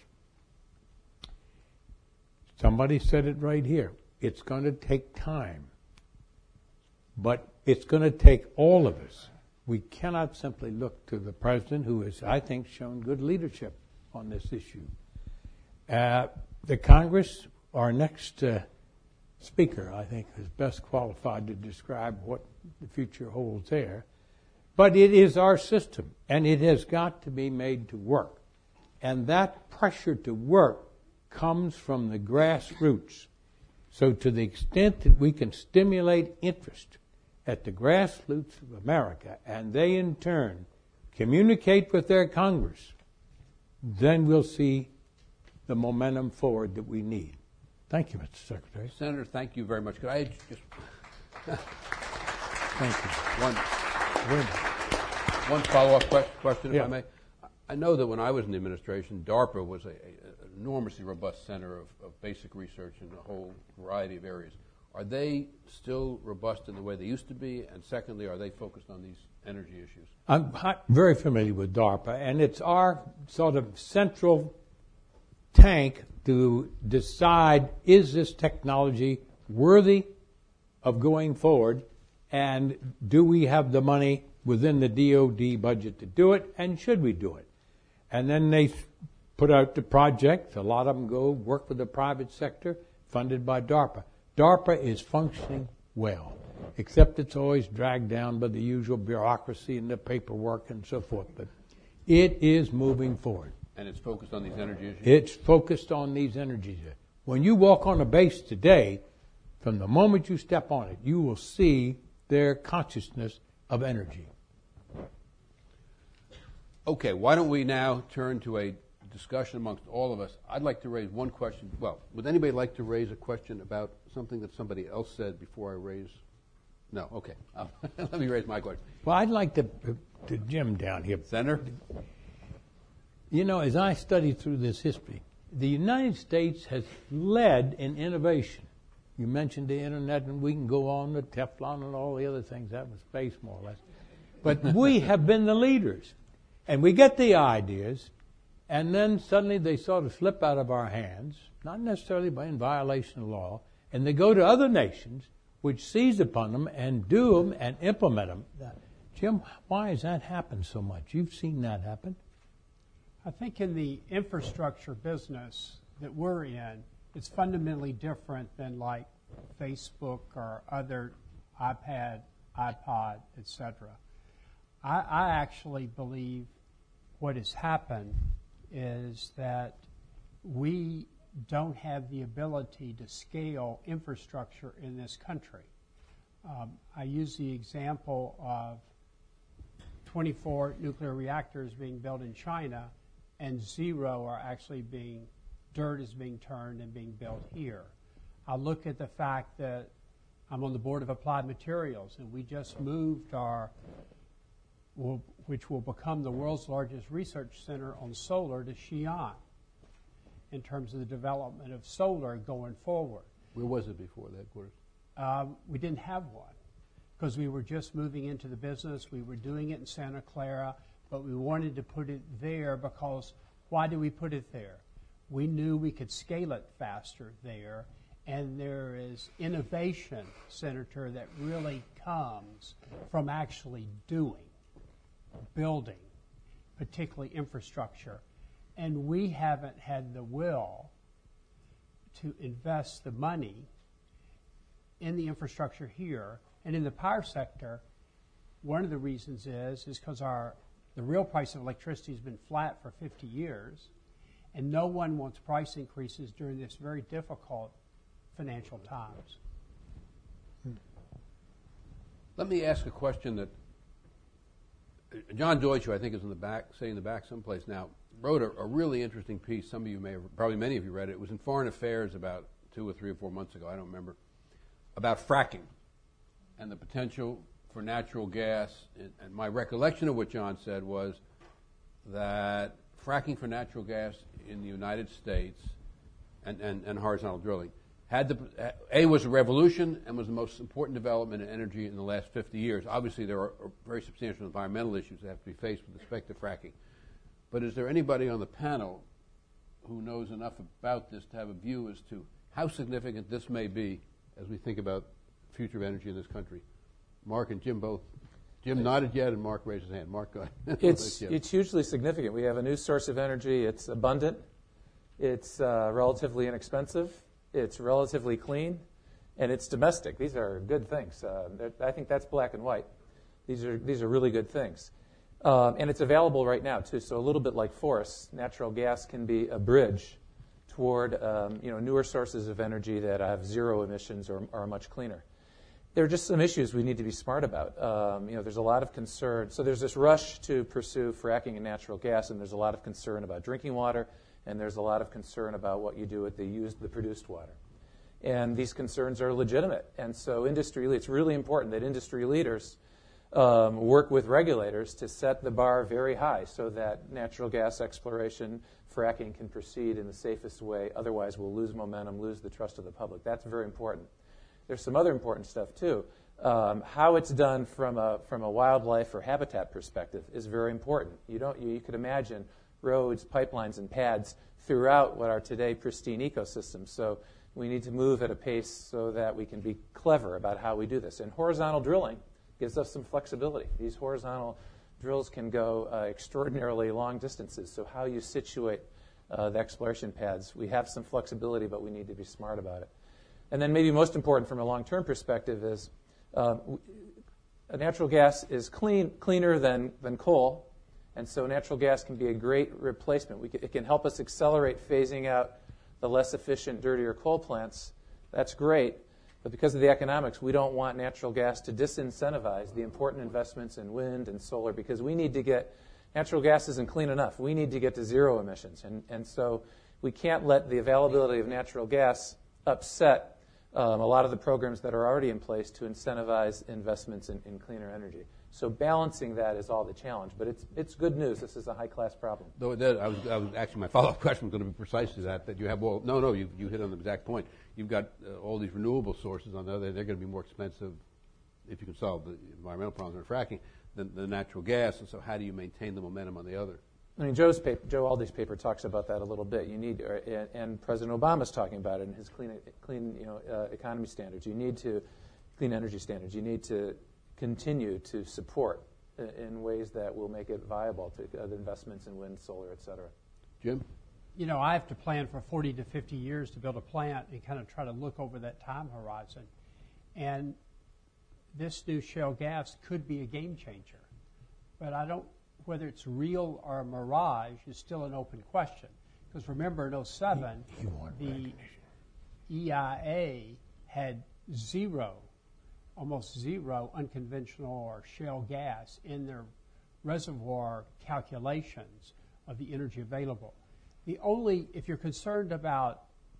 Somebody said it right here. It's going to take time. But it's going to take all of us. We cannot simply look to the president, who has, I think, shown good leadership on this issue. Uh, the Congress, our next uh, speaker, I think, is best qualified to describe what the future holds there. But it is our system, and it has got to be made to work. And that pressure to work comes from the grassroots. So to the extent that we can stimulate interest at the grassroots of America, and they in turn communicate with their Congress, then we'll see the momentum forward that we need. Thank you, Mister Secretary. Senator, thank you very much. Could I just Thank you. one one follow-up que- question, if Yeah. I may? I know that when I was in the administration, DARPA was a, a, an enormously robust center of, of basic research in a whole variety of areas. Are they still robust in the way they used to be? And secondly, are they focused on these energy issues? I'm hi- very familiar with DARPA, and it's our sort of central tank to decide, is this technology worthy of going forward, and do we have the money within the D O D budget to do it, and should we do it? And then they put out the project. A lot of them go work with the private sector, funded by DARPA. DARPA is functioning well, except it's always dragged down by the usual bureaucracy and the paperwork and so forth. But it is moving forward. And it's focused on these energy issues? It's focused on these energies. When you walk on a base today, from the moment you step on it, you will see their consciousness of energy. Okay, why don't we now turn to a discussion amongst all of us. I'd like to raise one question. Well, would anybody like to raise a question about something that somebody else said before I raise? No, okay. I'll let me raise my question. Well, I'd like to, to Jim down here. Senator? You know, as I studied through this history, the United States has led in innovation. You mentioned the internet, and we can go on to Teflon and all the other things. That was space, more or less. But we have been the leaders. And we get the ideas, and then suddenly they sort of slip out of our hands, not necessarily by in violation of law, and they go to other nations which seize upon them and do them and implement them. Now, Jim, why has that happened so much? You've seen that happen. I think in the infrastructure business that we're in, it's fundamentally different than like Facebook or other iPad, iPod, et cetera. I, I actually believe what has happened is that we don't have the ability to scale infrastructure in this country. Um, I use the example of twenty-four nuclear reactors being built in China, and zero are actually being, dirt is being turned and being built here. I look at the fact that I'm on the board of Applied Materials, and we just moved our, will, which will become the world's largest research center on solar, to Xi'an, in terms of the development of solar going forward. Where was it before the headquarters? Um, we didn't have one because we were just moving into the business. We were doing it in Santa Clara, but we wanted to put it there because why did we put it there? We knew we could scale it faster there, And there is innovation, Senator, that really comes from actually doing, building, particularly infrastructure. And we haven't had the will to invest the money in the infrastructure here. And in the power sector, one of the reasons is is because our the real price of electricity has been flat for fifty years, and no one wants price increases during this very difficult financial times. Let me ask a question that uh, John Deutsch, who I think is in the back, say in the back someplace now, wrote a, a really interesting piece. Some of you may have, probably many of you read it. It was in Foreign Affairs about two or three or four months ago, I don't remember, about fracking and the potential for natural gas. And, and my recollection of what John said was that fracking for natural gas in the United States and, and, and horizontal drilling had the A was a revolution and was the most important development in energy in the last fifty years. Obviously, there are very substantial environmental issues that have to be faced with respect to fracking. But is there anybody on the panel who knows enough about this to have a view as to how significant this may be as we think about the future of energy in this country? Mark and Jim both. Jim nodded yet, and Mark raised his hand. Mark, go ahead. It's, it's hugely significant. We have a new source of energy. It's abundant. It's uh, relatively inexpensive. It's relatively clean. And it's domestic. These are good things. Uh, I think that's black and white. These are, these are really good things. Um, and it's available right now, too. So a little bit like forests, natural gas can be a bridge toward um, you know, newer sources of energy that have zero emissions or are much cleaner. There are just some issues we need to be smart about. Um, you know, there's a lot of concern. So there's this rush to pursue fracking and natural gas, and there's a lot of concern about drinking water, and there's a lot of concern about what you do with the used, the produced water. And these concerns are legitimate. And so industry, it's really important that industry leaders um, work with regulators to set the bar very high so that natural gas exploration, fracking can proceed in the safest way. Otherwise, we'll lose momentum, lose the trust of the public. That's very important. There's some other important stuff, too. Um, how it's done from a from a wildlife or habitat perspective is very important. You don't you, you could imagine roads, pipelines, and pads throughout what are today pristine ecosystems. So we need to move at a pace so that we can be clever about how we do this. And horizontal drilling gives us some flexibility. These horizontal drills can go uh, extraordinarily long distances. So how you situate uh, the exploration pads, we have some flexibility, but we need to be smart about it. And then maybe most important from a long-term perspective is uh, natural gas is clean, cleaner than, than coal, and so natural gas can be a great replacement. We can, it can help us accelerate phasing out the less efficient, dirtier coal plants. That's great, but because of the economics, we don't want natural gas to disincentivize the important investments in wind and solar because we need to get, natural gas isn't clean enough. We need to get to zero emissions, and, and so we can't let the availability of natural gas upset Um, a lot of the programs that are already in place to incentivize investments in, in cleaner energy. So balancing that is all the challenge. But it's it's good news. This is a high-class problem. Though that, I was, I was actually my follow-up question was going to be precisely that. That you have well, no, no, you you hit on the exact point. You've got uh, all these renewable sources on the other. They're going to be more expensive if you can solve the environmental problems of fracking than the natural gas. And so, how do you maintain the momentum on the other? I mean, Joe's paper, Joe Aldi's paper talks about that a little bit. You need, uh, and, and President Obama's talking about it in his clean, clean, you know, uh, economy standards. You need to, clean energy standards. You need to continue to support uh, in ways that will make it viable to uh, the investments in wind, solar, et cetera. Jim? You know, I have to plan for forty to fifty years to build a plant and kind of try to look over that time horizon. And this new shale gas could be a game changer. But I don't, whether it's real or a mirage is still an open question. Because remember, in oh seven, the E I A had zero, almost zero unconventional or shale gas in their reservoir calculations of the energy available. The only, if you're concerned about,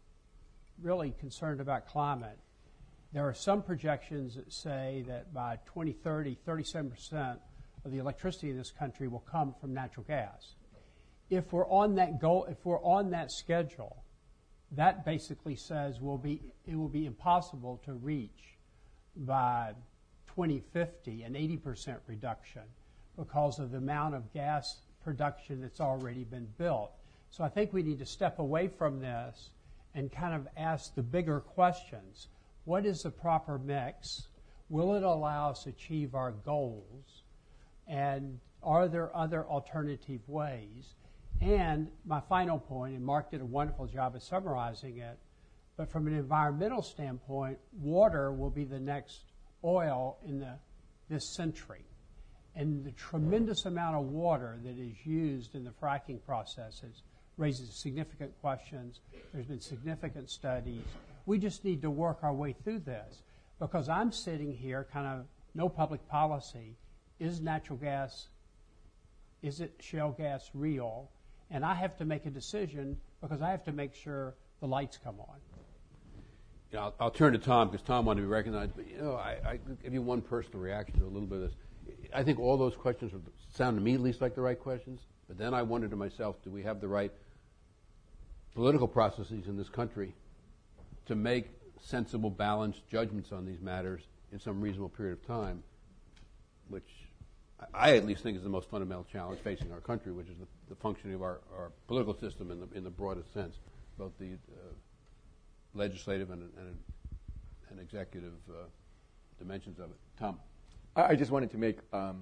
really concerned about climate, there are some projections that say that by twenty thirty, thirty-seven percent of the electricity in this country will come from natural gas. If we're on that goal, if we're on that schedule, that basically says we'll be, it will be impossible to reach by twenty fifty an eighty percent reduction because of the amount of gas production that's already been built. So I think we need to step away from this and kind of ask the bigger questions. What is the proper mix? Will it allow us to achieve our goals? And are there other alternative ways? And my final point, and Mark did a wonderful job of summarizing it, but from an environmental standpoint, water will be the next oil in the, this century. And the tremendous amount of water that is used in the fracking processes raises significant questions. There's been significant studies. We just need to work our way through this, because I'm sitting here kind of no public policy. Is natural gas, is it shale gas real? And I have to make a decision because I have to make sure the lights come on. You know, I'll, I'll turn to Tom because Tom wanted to be recognized. But, you know, I, I give you one personal reaction to a little bit of this. I think all those questions would sound to me at least like the right questions. But then I wonder to myself, do we have the right political processes in this country to make sensible, balanced judgments on these matters in some reasonable period of time, which I at least think is the most fundamental challenge facing our country, which is the, the functioning of our, our political system in the, in the broadest sense, both the uh, legislative and, and, and executive uh, dimensions of it. Tom. I just wanted to make um,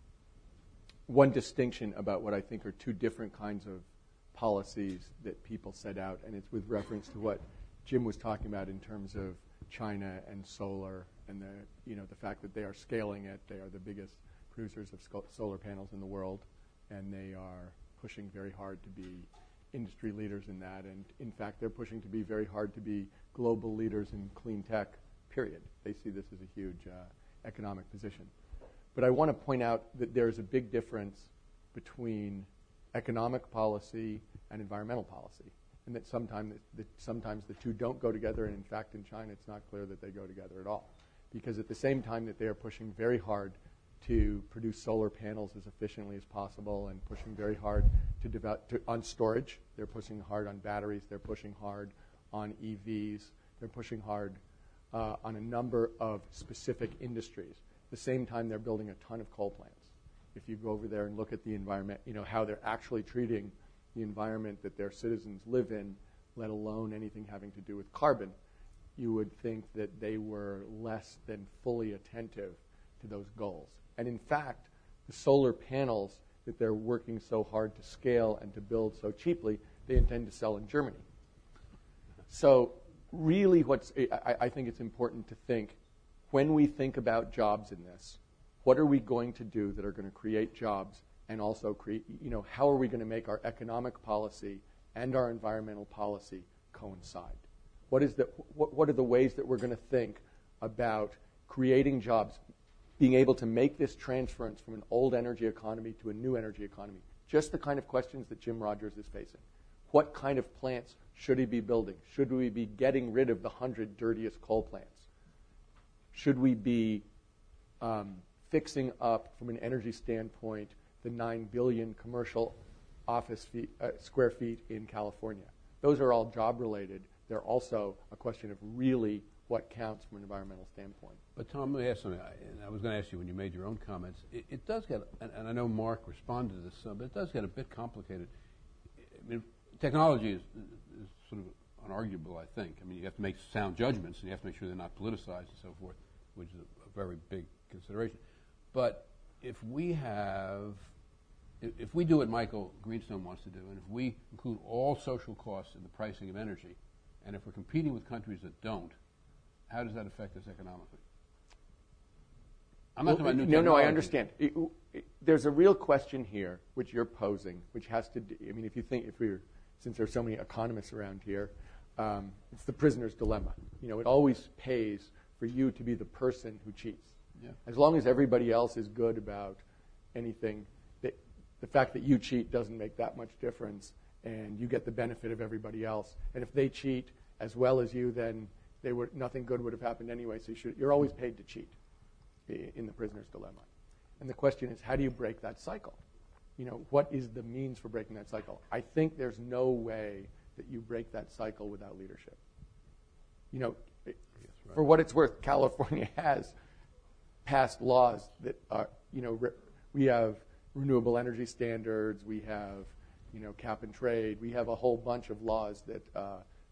one distinction about what I think are two different kinds of policies that people set out, and it's with reference to what Jim was talking about in terms of China and solar and the, you know, the fact that they are scaling it. They are the biggest producers of sco- solar panels in the world, and they are pushing very hard to be industry leaders in that. And in fact, they're pushing to be very hard to be global leaders in clean tech, period. They see this as a huge uh, economic position. But I want to point out that there's a big difference between economic policy and environmental policy, and that sometimes, that sometimes the two don't go together, and in fact in China it's not clear that they go together at all. Because at the same time that they are pushing very hard to produce solar panels as efficiently as possible and pushing very hard to develop to, on storage, they're pushing hard on batteries, they're pushing hard on E Vs, they're pushing hard uh, on a number of specific industries. At the same time, they're building a ton of coal plants. If you go over there and look at the environment, you know, how they're actually treating the environment that their citizens live in, let alone anything having to do with carbon, you would think that they were less than fully attentive to those goals. And in fact, the solar panels that they're working so hard to scale and to build so cheaply, they intend to sell in Germany. So really what's, I, I think it's important to think, when we think about jobs in this, what are we going to do that are going to create jobs and also create, you know, how are we going to make our economic policy and our environmental policy coincide? What is the, what, what are the ways that we're going to think about creating jobs, being able to make this transference from an old energy economy to a new energy economy? Just the kind of questions that Jim Rogers is facing. What kind of plants should he be building? Should we be getting rid of the hundred dirtiest coal plants? Should we be um, fixing up, from an energy standpoint, the nine billion commercial office feet, uh, square feet in California? Those are all job-related. They're also a question of really what counts from an environmental standpoint. But Tom, let me ask something. I, and I was going to ask you when you made your own comments. It, it does get, and, and I know Mark responded to this, uh, but it does get a bit complicated. I mean, technology is, is sort of unarguable, I think. I mean, you have to make sound judgments, and you have to make sure they're not politicized and so forth, which is a, a very big consideration. But if we have, if, if we do what Michael Greenstone wants to do, and if we include all social costs in the pricing of energy, and if we're competing with countries that don't, how does that affect us economically? I'm not well, talking about new no, technology. no, I understand. It, it, there's a real question here, which you're posing, which has to do, I mean, if you think, if we're, since there's so many economists around here, um, it's the prisoner's dilemma. You know, it always pays for you to be the person who cheats. Yeah. As long as everybody else is good about anything, that, the fact that you cheat doesn't make that much difference, and you get the benefit of everybody else. And if they cheat as well as you, then they were, nothing good would have happened anyway, so you should, you're always paid to cheat in the prisoner's dilemma. And the question is, how do you break that cycle? You know, what is the means for breaking that cycle? I think there's no way that you break that cycle without leadership. You know, yes, right. For what it's worth, California has passed laws that are, you know, re- we have renewable energy standards, we have, you know, cap and trade, we have a whole bunch of laws that uh,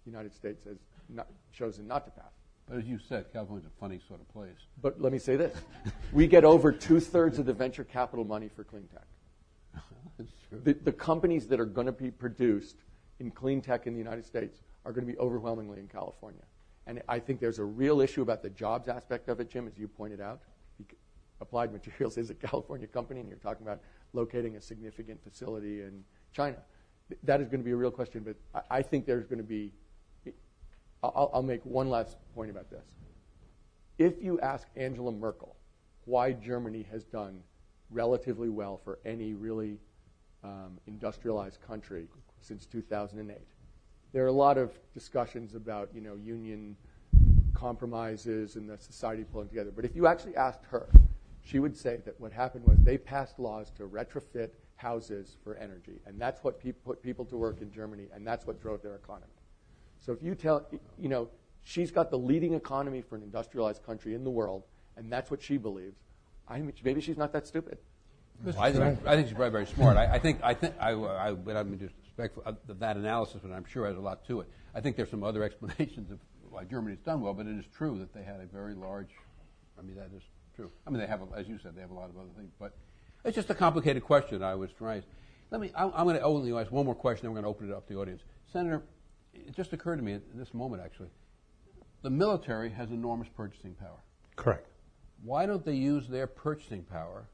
the United States has not, chosen not to pass. But as you said, California's a funny sort of place. But let me say this. We get over two-thirds of the venture capital money for clean tech. That's true. The, the companies that are going to be produced in clean tech in the United States are going to be overwhelmingly in California. And I think there's a real issue about the jobs aspect of it, Jim, as you pointed out. Applied Materials is a California company, and you're talking about locating a significant facility in China. That is going to be a real question, but I, I think there's going to be I'll, I'll make one last point about this. If you ask Angela Merkel why Germany has done relatively well for any really um, industrialized country since two thousand eight, there are a lot of discussions about, you know, union compromises and the society pulling together. But if you actually asked her, she would say that what happened was they passed laws to retrofit houses for energy, and that's what pe- put people to work in Germany, and that's what drove their economy. So if you tell, you know, she's got the leading economy for an industrialized country in the world, and that's what she believes, I mean, maybe she's not that stupid. Well, I, think, I think she's probably very smart. I, I think I think I, I, but I'm disrespectful of that analysis, but I'm sure has a lot to it. I think there's some other explanations of why Germany's done well, but it is true that they had a very large. I mean, that is true. I mean, they have, a, as you said, they have a lot of other things, but it's just a complicated question. I was trying. Let me. I'm, I'm going to only ask one more question. Then we're going to open it up to the audience. Senator, it just occurred to me in this moment, actually, the military has enormous purchasing power. Correct. Why don't they use their purchasing power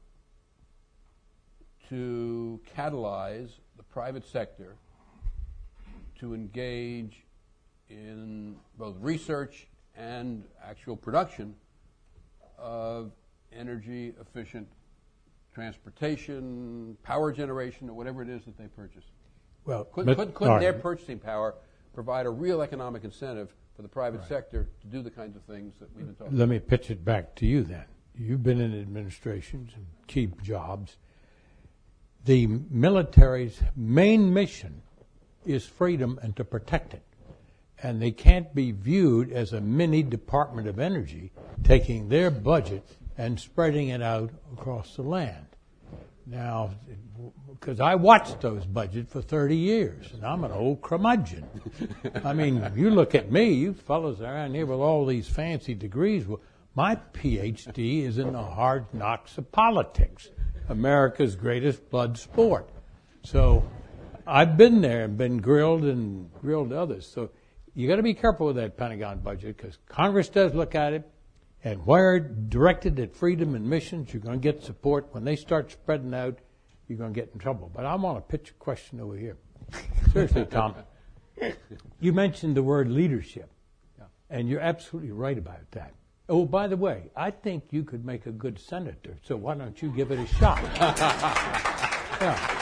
to catalyze the private sector to engage in both research and actual production of energy efficient transportation, power generation, or whatever it is that they purchase? Well, Could, but- could, couldn't all their right. purchasing power provide a real economic incentive for the private Right. sector to do the kinds of things that we've been talking Let about? me pitch it back to you then. You've been in administrations and key jobs. The military's main mission is freedom and to protect it. And they can't be viewed as a mini Department of Energy taking their budget and spreading it out across the land. Now, because I watched those budgets for thirty years, and I'm an old curmudgeon. I mean, you look at me, you fellows around here with all these fancy degrees. Well, my P H D is in the hard knocks of politics, America's greatest blood sport. So I've been there and been grilled and grilled others. So you got to be careful with that Pentagon budget because Congress does look at it. And where directed at freedom and missions, you're going to get support. When they start spreading out, you're going to get in trouble. But I want to pitch a question over here. Seriously, Tom. You mentioned the word leadership, Yeah. and you're absolutely right about that. Oh, by the way, I think you could make a good senator, so why don't you give it a shot? Yeah.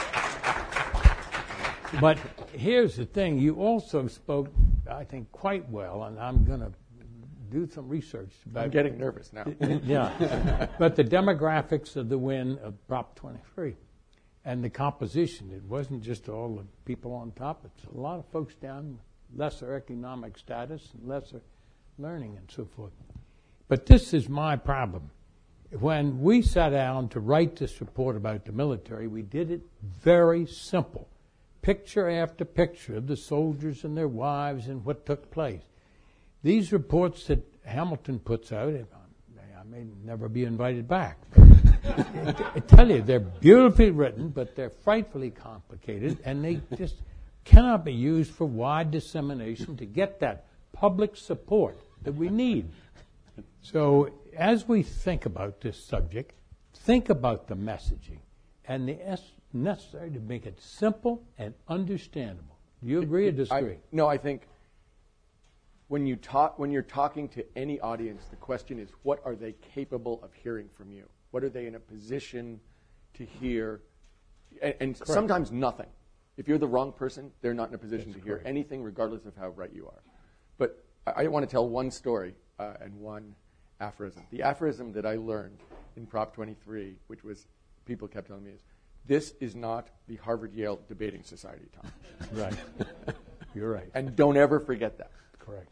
But here's the thing. You also spoke, I think, quite well, and I'm going to do some research about I'm getting nervous now. yeah, but the demographics of the win of Prop twenty-three and the composition, it wasn't just all the people on top. It's a lot of folks down with lesser economic status and lesser learning and so forth. But this is my problem. When we sat down to write this report about the military, we did it very simple. Picture after picture of the soldiers and their wives and what took place. These reports that Hamilton puts out, I may never be invited back. I tell you, they're beautifully written, but they're frightfully complicated, and they just cannot be used for wide dissemination to get that public support that we need. So as we think about this subject, think about the messaging and the es- necessary to make it simple and understandable. Do you agree or disagree? I, no, I think when you talk, when you're talking to any audience, the question is, what are they capable of hearing from you? What are they in a position to hear? And, and sometimes nothing. If you're the wrong person, they're not in a position That's to hear correct. anything, regardless of how right you are. But I, I want to tell one story uh, and one aphorism. The aphorism that I learned in Prop twenty-three, which was people kept telling me, is, this is not the Harvard-Yale debating society, Tom. Right. You're right. And don't ever forget that. Correct.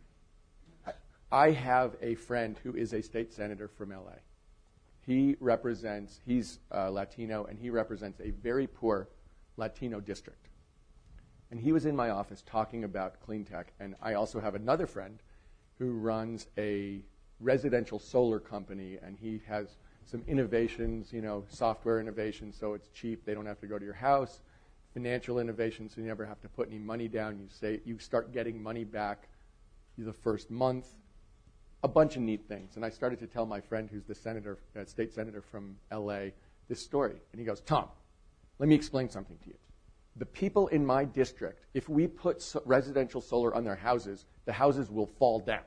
I have a friend who is a state senator from L A. He represents, he's uh, Latino, and he represents a very poor Latino district. And he was in my office talking about clean tech. And I also have another friend who runs a residential solar company, and he has some innovations, you know, software innovations, so it's cheap. They don't have to go to your house. Financial innovations, so you never have to put any money down. You say you start getting money back the first month. A bunch of neat things. And I started to tell my friend, who's the senator, uh, state senator from L A, this story. And he goes, Tom, let me explain something to you. The people in my district, if we put so- residential solar on their houses, the houses will fall down.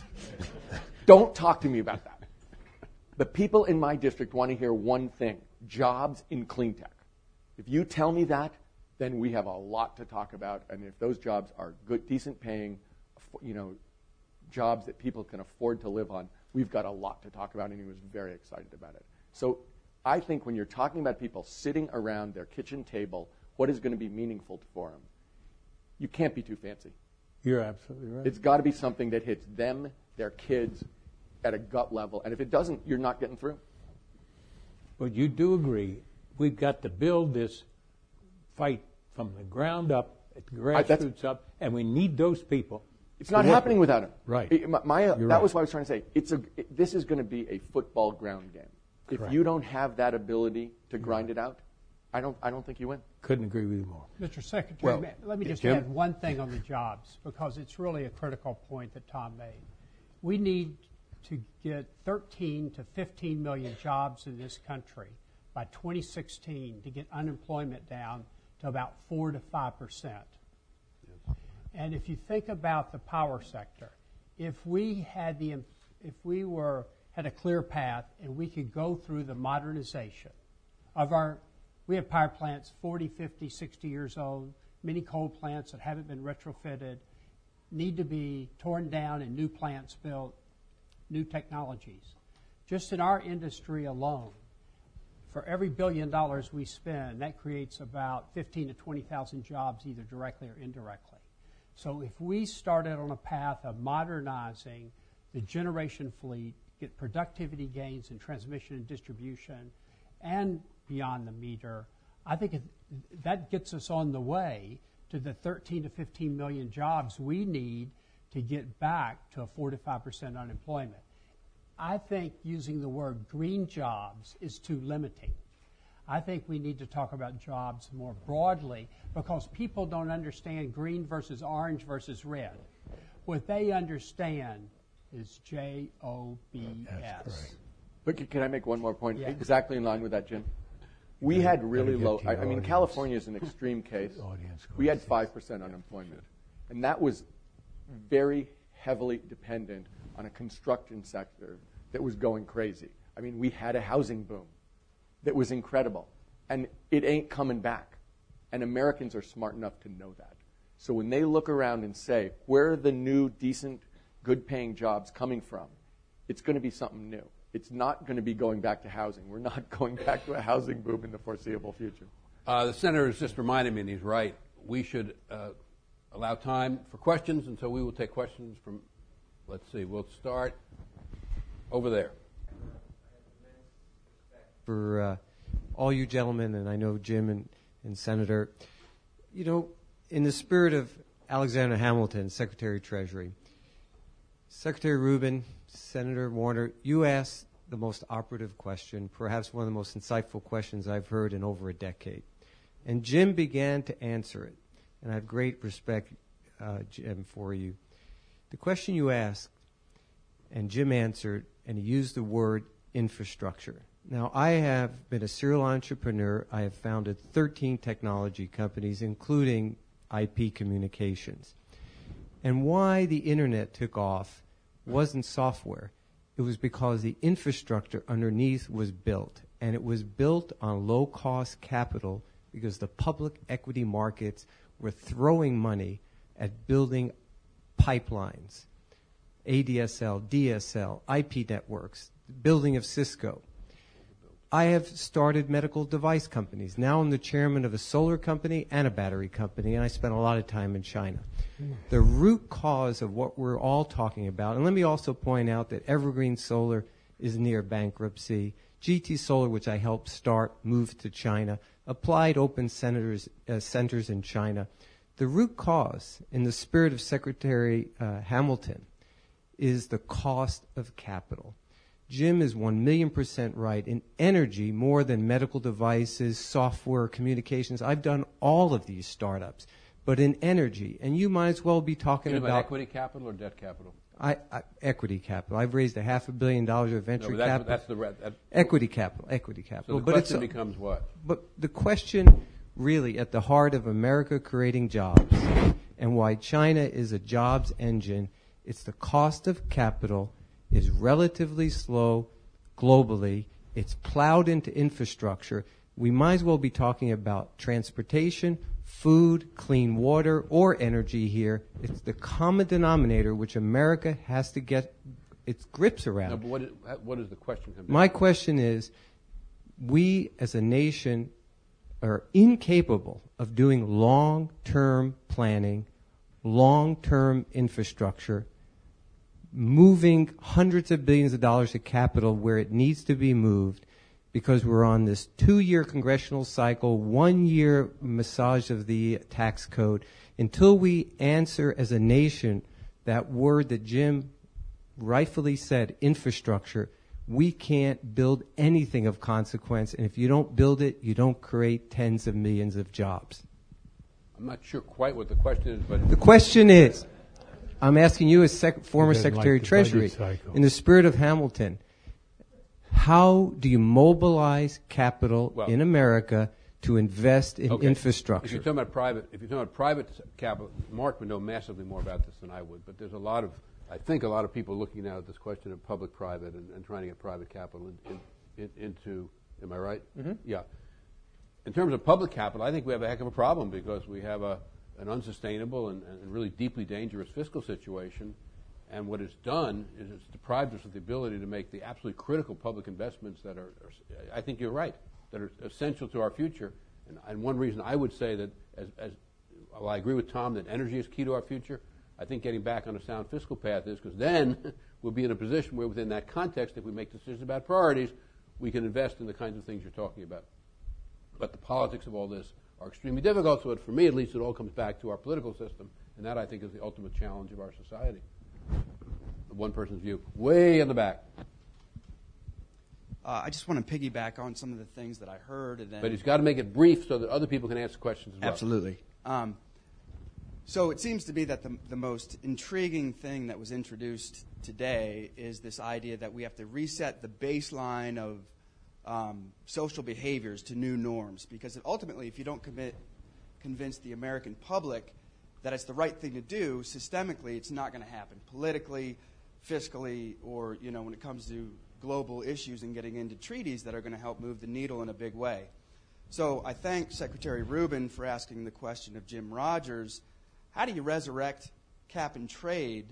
Don't talk to me about that. The people in my district want to hear one thing: jobs in clean tech. If you tell me that, then we have a lot to talk about. And if those jobs are good, decent paying, you know, jobs that people can afford to live on, we've got a lot to talk about. And he was very excited about it. So I think when you're talking about people sitting around their kitchen table, what is going to be meaningful for them, you can't be too fancy. You're absolutely right. It's got to be something that hits them, their kids, at a gut level. And if it doesn't, you're not getting through. But you do agree we've got to build this fight from the ground up, at the grassroots up, and we need those people. It's not happening without them. Right. It, my, my, that right. was what I was trying to say. It's a, it, this is going to be a football ground game. Correct. If you don't have that ability to grind right. it out, I don't, I don't think you win. Couldn't agree with you more. Mister Secretary, Well, let me just Jim? add one thing on the jobs, because it's really a critical point that Tom made. We need to get thirteen to fifteen million jobs in this country by twenty sixteen to get unemployment down to about four to five percent. And if you think about the power sector, if we had the, if we were had a clear path and we could go through the modernization of our, we have power plants forty, fifty, sixty years old, many coal plants that haven't been retrofitted, need to be torn down and new plants built, new technologies. Just in our industry alone, for every billion dollars we spend, that creates about fifteen to twenty thousand jobs, either directly or indirectly. So if we started on a path of modernizing the generation fleet, get productivity gains in transmission and distribution, and beyond the meter, I think it, that gets us on the way to the thirteen to fifteen million jobs we need to get back to a four to five percent unemployment. I think using the word green jobs is too limiting. I think we need to talk about jobs more broadly, because people don't understand green versus orange versus red. What they understand is J O B S. But can I make one more point? Yeah. Exactly in line with that, Jim. We Better- had really better get low, to I, your I mean, audience. California is an extreme case. Audience We had questions. five percent unemployment. And that was very heavily dependent on a construction sector that was going crazy. I mean, we had a housing boom that was incredible. And it ain't coming back. And Americans are smart enough to know that. So when they look around and say, where are the new, decent, good-paying jobs coming from? It's going to be something new. It's not going to be going back to housing. We're not going back to a housing boom in the foreseeable future. Uh, the senator has just reminded me, and he's right, we should uh, allow time for questions, and so we will take questions from, let's see, we'll start over there. For uh, all you gentlemen, and I know Jim and, and Senator, you know, in the spirit of Alexander Hamilton, Secretary of Treasury, Secretary Rubin, Senator Warner, you asked the most operative question, perhaps one of the most insightful questions I've heard in over a decade. And Jim began to answer it, and I have great respect, uh, Jim, for you. The question you asked, and Jim answered, and he used the word infrastructure. Now, I have been a serial entrepreneur. I have founded thirteen technology companies, including I P Communications. And why the Internet took off wasn't software. It was because the infrastructure underneath was built. And it was built on low-cost capital because the public equity markets were throwing money at building pipelines, A D S L, D S L, I P networks, the building of Cisco. I have started medical device companies. Now I'm the chairman of a solar company and a battery company, and I spent a lot of time in China. Mm. The root cause of what we're all talking about, and let me also point out that Evergreen Solar is near bankruptcy. G T Solar, which I helped start, moved to China. Applied Open Centers, uh, centers in China. The root cause, in the spirit of Secretary uh, Hamilton, is the cost of capital. Jim is one million percent right. In energy, more than medical devices, software, communications, I've done all of these startups. But in energy, and you might as well be talking You know about about equity capital or debt capital? I, I, equity capital. I've raised a half a billion dollars of venture No, but that's, capital. that's the re- that, Equity capital, equity so capital. the but question it's a- becomes what? But the question really at the heart of America creating jobs and why China is a jobs engine, it's the cost of capital is relatively slow globally. It's plowed into infrastructure. We might as well be talking about transportation, food, clean water, or energy here. It's the common denominator which America has to get its grips around. No, but what is, what is the question? Come My down to? question is, we as a nation are incapable of doing long-term planning, long-term infrastructure, moving hundreds of billions of dollars of capital where it needs to be moved, because we're on this two-year congressional cycle, one-year massage of the tax code. Until we answer as a nation that word that Jim rightfully said, infrastructure, we can't build anything of consequence. And if you don't build it, you don't create tens of millions of jobs. I'm not sure quite what the question is, but The question is, I'm asking you as sec- former doesn't Secretary like of the Treasury, budget cycle. in the spirit of Hamilton, how do you mobilize capital Well- in America to invest in okay. If you're infrastructure? talking about private, if you're talking about private capital, Mark would know massively more about this than I would. But there's a lot of, I think, a lot of people looking now at this question of public-private and, and trying to get private capital in, in, in, into. Am I right? Mm-hmm. Yeah. In terms of public capital, I think we have a heck of a problem because we have a an unsustainable and, and really deeply dangerous fiscal situation. And what it's done is it's deprived us of the ability to make the absolutely critical public investments that are, are I think you're right, that are essential to our future. And, and one reason I would say that, as, as well, I agree with Tom that energy is key to our future. I think getting back on a sound fiscal path is, because then we'll be in a position where within that context, if we make decisions about priorities, we can invest in the kinds of things you're talking about. But the politics of all this are extremely difficult, so it, for me at least, it all comes back to our political system, and that I think is the ultimate challenge of our society. One person's view, way in the back. Uh, I just want to piggyback on some of the things that I heard. And then But he's got to make it brief so that other people can ask questions as well. Absolutely. Um, so it seems to be that the, the most intriguing thing that was introduced today is this idea that we have to reset the baseline of um, social behaviors to new norms. Because ultimately, if you don't commit, convince the American public that it's the right thing to do, systemically, it's not going to happen. Politically, fiscally, or you know, when it comes to global issues and getting into treaties that are going to help move the needle in a big way. So I thank Secretary Rubin for asking the question of Jim Rogers, how do you resurrect cap and trade,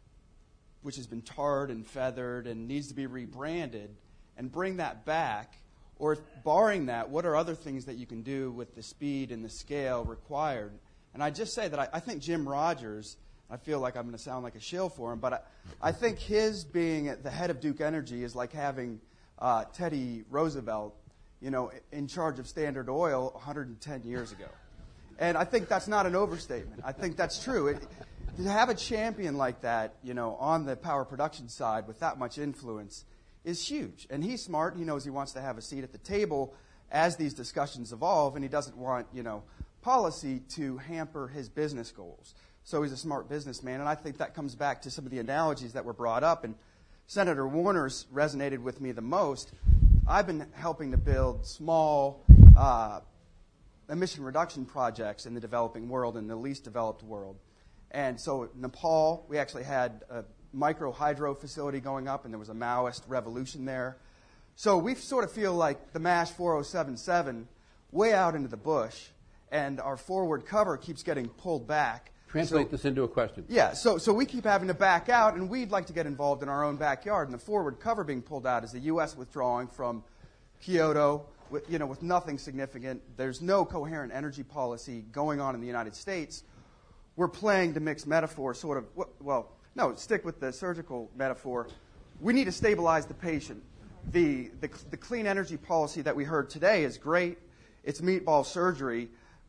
which has been tarred and feathered and needs to be rebranded, and bring that back? Or barring that, what are other things that you can do with the speed and the scale required? And I just say that I, I think Jim Rogers, I feel like I'm going to sound like a shill for him, but I, I think his being at the head of Duke Energy is like having uh, Teddy Roosevelt, you know, in charge of Standard Oil one hundred ten years ago. And I think that's not an overstatement. I think that's true. It, to have a champion like that, you know, on the power production side with that much influence is huge. And he's smart. He knows he wants to have a seat at the table as these discussions evolve, and he doesn't want, you know, policy to hamper his business goals. So he's a smart businessman, and I think that comes back to some of the analogies that were brought up. And Senator Warner's resonated with me the most. I've been helping to build small uh, emission reduction projects in the developing world, in the least developed world. And so Nepal, we actually had a micro hydro facility going up, and there was a Maoist revolution there. So we sort of feel like the MASH four oh seven seven way out into the bush, and our forward cover keeps getting pulled back. Translate so, this into a question. Yeah, so so we keep having to back out, and we'd like to get involved in our own backyard. And the forward cover being pulled out is the U S withdrawing from Kyoto, with, you know, with nothing significant. There's no coherent energy policy going on in the United States. We're playing to mix metaphor, sort of. Well, no, stick with the surgical metaphor. We need to stabilize the patient. The the, the clean energy policy that we heard today is great. It's meatball surgery.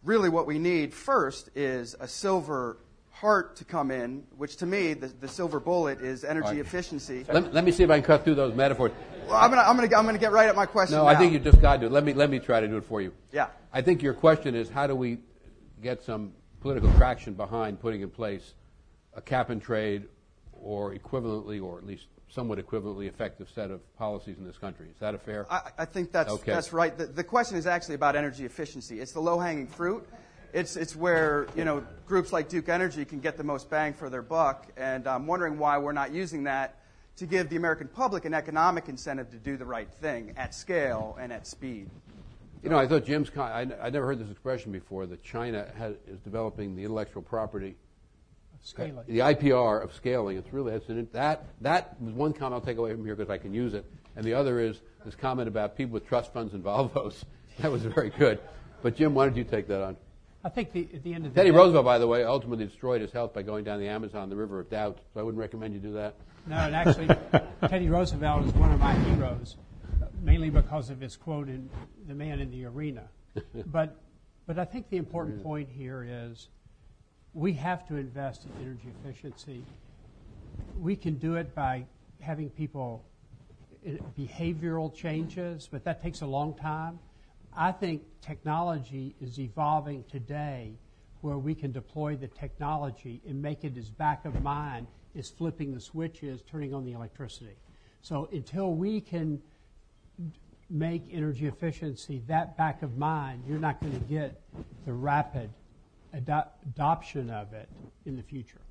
really what we need first is a silver heart to come in, which to me, the, the silver bullet is energy Right. efficiency. Let, let me see if I can cut through those metaphors. Well, I'm gonna, I'm gonna, I'm gonna get right at my question. No, now. I think you just got to do it. Let me, let me try to do it for you. Yeah. I think your question is how do we get some political traction behind putting in place a cap and trade or equivalently, or at least somewhat equivalently effective set of policies in this country. Is that a fair? I, I think that's Okay. that's right. The, the question is actually about energy efficiency. It's the low-hanging fruit. It's it's where you know groups like Duke Energy can get the most bang for their buck, and I'm wondering why we're not using that to give the American public an economic incentive to do the right thing at scale and at speed. You know, I thought Jim's. Con- I, I never heard this expression before. That China has, is developing the intellectual property, Scaling. the I P R of scaling. It's really it's an, that that was one comment I'll take away from here because I can use it, and the other is this comment about people with trust funds and Volvos. That was very good. But Jim, why don't you take that on? I think the, at the end of the Teddy day, Roosevelt, by the way, ultimately destroyed his health by going down the Amazon, the River of Doubt. So I wouldn't recommend you do that. No, and actually, Teddy Roosevelt is one of my heroes, mainly because of his quote in The Man in the Arena. But, but I think the important point here is we have to invest in energy efficiency. We can do it by having people in behavioral changes, but that takes a long time. I think technology is evolving today where we can deploy the technology and make it as back of mind as flipping the switches, turning on the electricity. So until we can make energy efficiency that back of mind, you're not going to get the rapid ado- adoption of it in the future.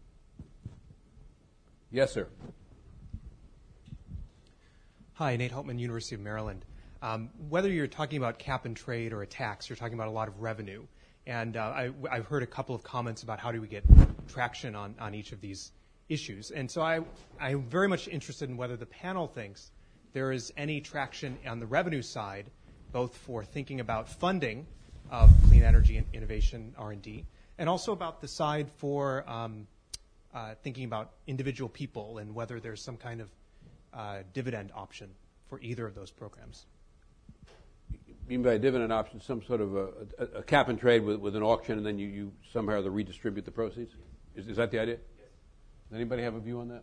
Yes, sir. Hi, Nate Holtman, University of Maryland. Um, whether you're talking about cap and trade or a tax, you're talking about a lot of revenue. And uh, I, I've heard a couple of comments about how do we get traction on, on each of these issues. And so I, I'm very much interested in whether the panel thinks there is any traction on the revenue side, both for thinking about funding of clean energy and innovation, R and D, and also about the side for um, uh, thinking about individual people and whether there's some kind of uh, dividend option for either of those programs. You mean by a dividend option, some sort of a, a, a cap and trade with, with an auction, and then you, you somehow to redistribute the proceeds? Is, is that the idea? Yes. Does anybody have a view on that?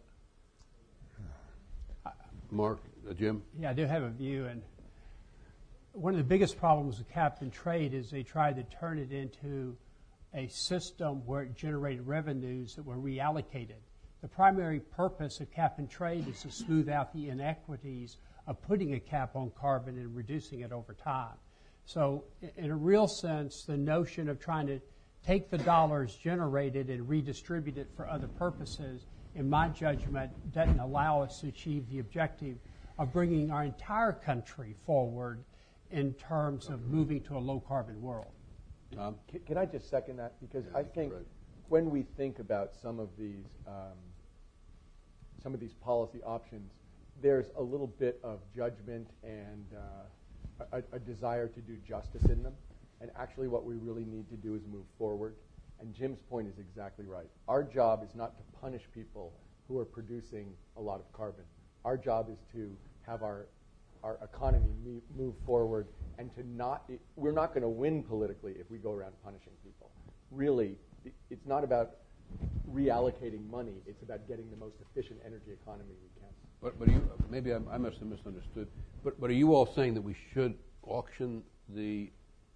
Mark, uh, Jim? Yeah, I do have a view. And one of the biggest problems with cap and trade is they tried to turn it into a system where it generated revenues that were reallocated. The primary purpose of cap and trade is to smooth out the inequities of putting a cap on carbon and reducing it over time. So in a real sense, the notion of trying to take the dollars generated and redistribute it for other purposes, in my judgment, doesn't allow us to achieve the objective of bringing our entire country forward in terms of moving to a low-carbon world. Tom? Can, can I just second that? Because Yeah, I think right. when we think about some of these um, some of these policy options, there's a little bit of judgment and uh, a, a desire to do justice in them. And actually what we really need to do is move forward. And Jim's point is exactly right. Our job is not to punish people who are producing a lot of carbon. Our job is to have our our economy move forward and to not, we're not going to win politically if we go around punishing people. Really, it's not about reallocating money. It's about getting the most efficient energy economy we can. But, but are you, maybe I, I must have misunderstood. But, but are you all saying that we should auction the?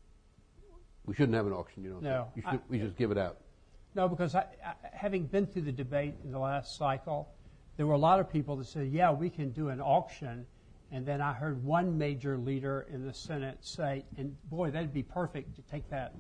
We shouldn't have an auction, you know? No, You should, I- we just give it out. No, because I, I, having been through the debate in the last cycle, there were a lot of people that said, yeah, we can do an auction. And then I heard one major leader in the Senate say, and boy, that'd be perfect to take that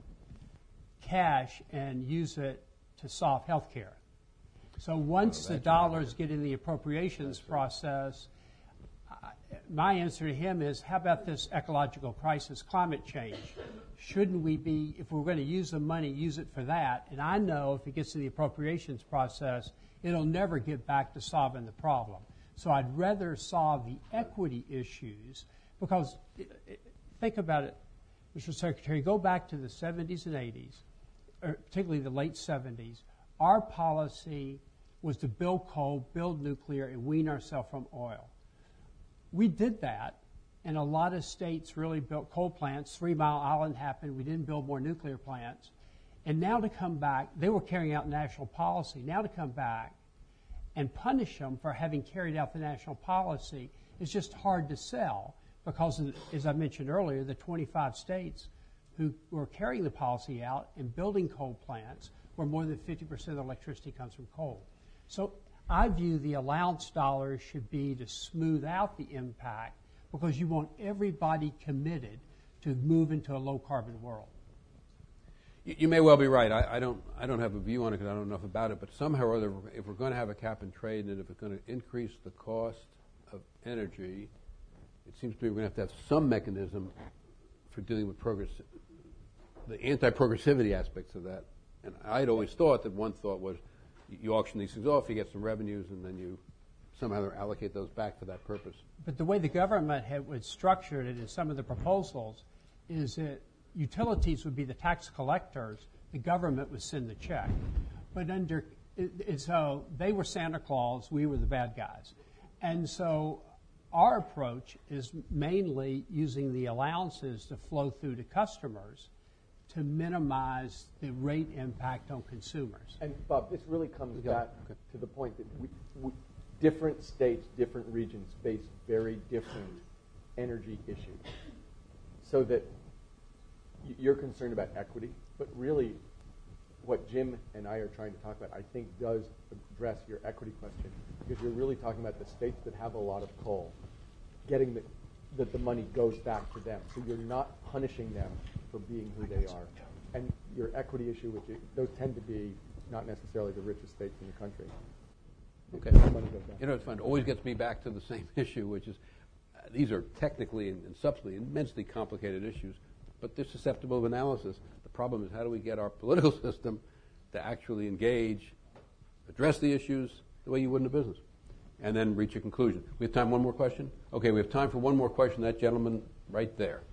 cash and use it to solve health care. So once the dollars get in the appropriations process, I, my answer to him is, how about this ecological crisis, climate change? Shouldn't we be, if we're going to use the money, use it for that? And I know if it gets to the appropriations process, it'll never get back to solving the problem. So I'd rather solve the equity issues because, think about it, Mister Secretary, go back to the seventies and eighties, or particularly the late seventies. Our policy was to build coal, build nuclear, and wean ourselves from oil. We did that, and a lot of states really built coal plants. Three Mile Island happened. We didn't build more nuclear plants. And now to come back, they were carrying out national policy. Now to come back and punish them for having carried out the national policy is just hard to sell because, of, as I mentioned earlier, the twenty-five states who were carrying the policy out and building coal plants where more than fifty percent of the electricity comes from coal. So I view the allowance dollars should be to smooth out the impact because you want everybody committed to move into a low-carbon world. You, you may well be right. I, I don't. I don't have a view on it because I don't know enough about it. But somehow or other, if we're going to have a cap and trade, and if it's going to increase the cost of energy, it seems to me we're going to have to have some mechanism for dealing with progress, the anti-progressivity aspects of that. And I'd always thought that one thought was you auction these things off, you get some revenues, and then you somehow allocate those back for that purpose. But the way the government had would structured it in some of the proposals is that utilities would be the tax collectors, the government would send the check. But under, it, it, so they were Santa Claus, we were the bad guys. And so our approach is mainly using the allowances to flow through to customers to minimize the rate impact on consumers. And Bob, this really comes Okay. back Okay. to the point that we, we, different states, different regions face very different energy issues. So that y- you're concerned about equity, but really what Jim and I are trying to talk about, I think, does address your equity question, because you're really talking about the states that have a lot of coal, getting the, that the money goes back to them. So you're not punishing them for being who they are. And your equity issue, which is, those tend to be not necessarily the richest states in the country. Okay. The money goes back. You know, it's fun. It always gets me back to the same issue, which is uh, these are technically and, and substantially immensely complicated issues, but they're susceptible of analysis. The problem is how do we get our political system to actually engage, address the issues the way you would in a business, and then reach a conclusion. We have time one more question? Okay, we have time for one more question. That gentleman right there.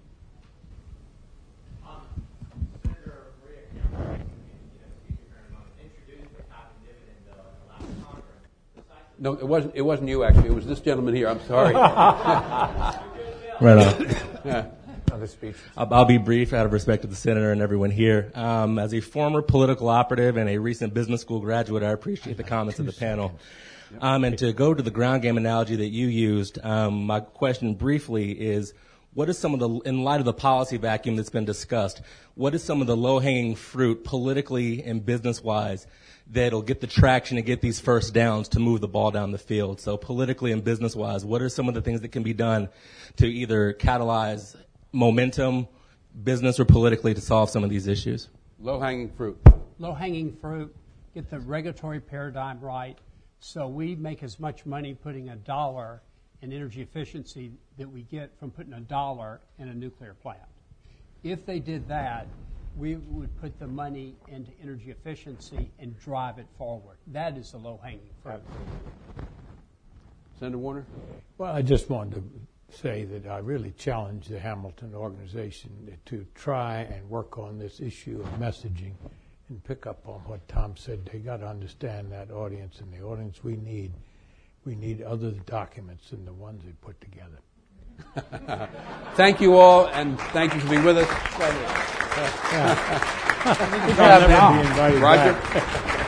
Um, Senator Maria Cameron, you know, excuse me for a moment, introduced the cap and dividend bill in the last Congress. Besides No, it wasn't. It wasn't you actually. It was this gentleman here. I'm sorry. Right on. Yeah. Other speech. I'll, I'll be brief out of respect to the senator and everyone here. Um, as a former political operative and a recent business school graduate, I appreciate the comments of the panel. Um, and to go to the ground game analogy that you used, um, my question briefly is, what is some of the, in light of the policy vacuum that's been discussed, what is some of the low-hanging fruit politically and business-wise that'll get the traction and get these first downs to move the ball down the field? So politically and business-wise, what are some of the things that can be done to either catalyze momentum, business or politically, to solve some of these issues? Low-hanging fruit. Low-hanging fruit, get the regulatory paradigm right, so we make as much money putting a dollar in energy efficiency that we get from putting a dollar in a nuclear plant. If they did that, we would put the money into energy efficiency and drive it forward. That is the low-hanging fruit. Senator Warner? Well, I just wanted to say that I really challenge the Hamilton organization to try and work on this issue of messaging and pick up on what Tom said. They got to understand that audience, and the audience we need, we need other documents than the ones they put together. Thank you all, and thank you for being with us. Roger. Roger.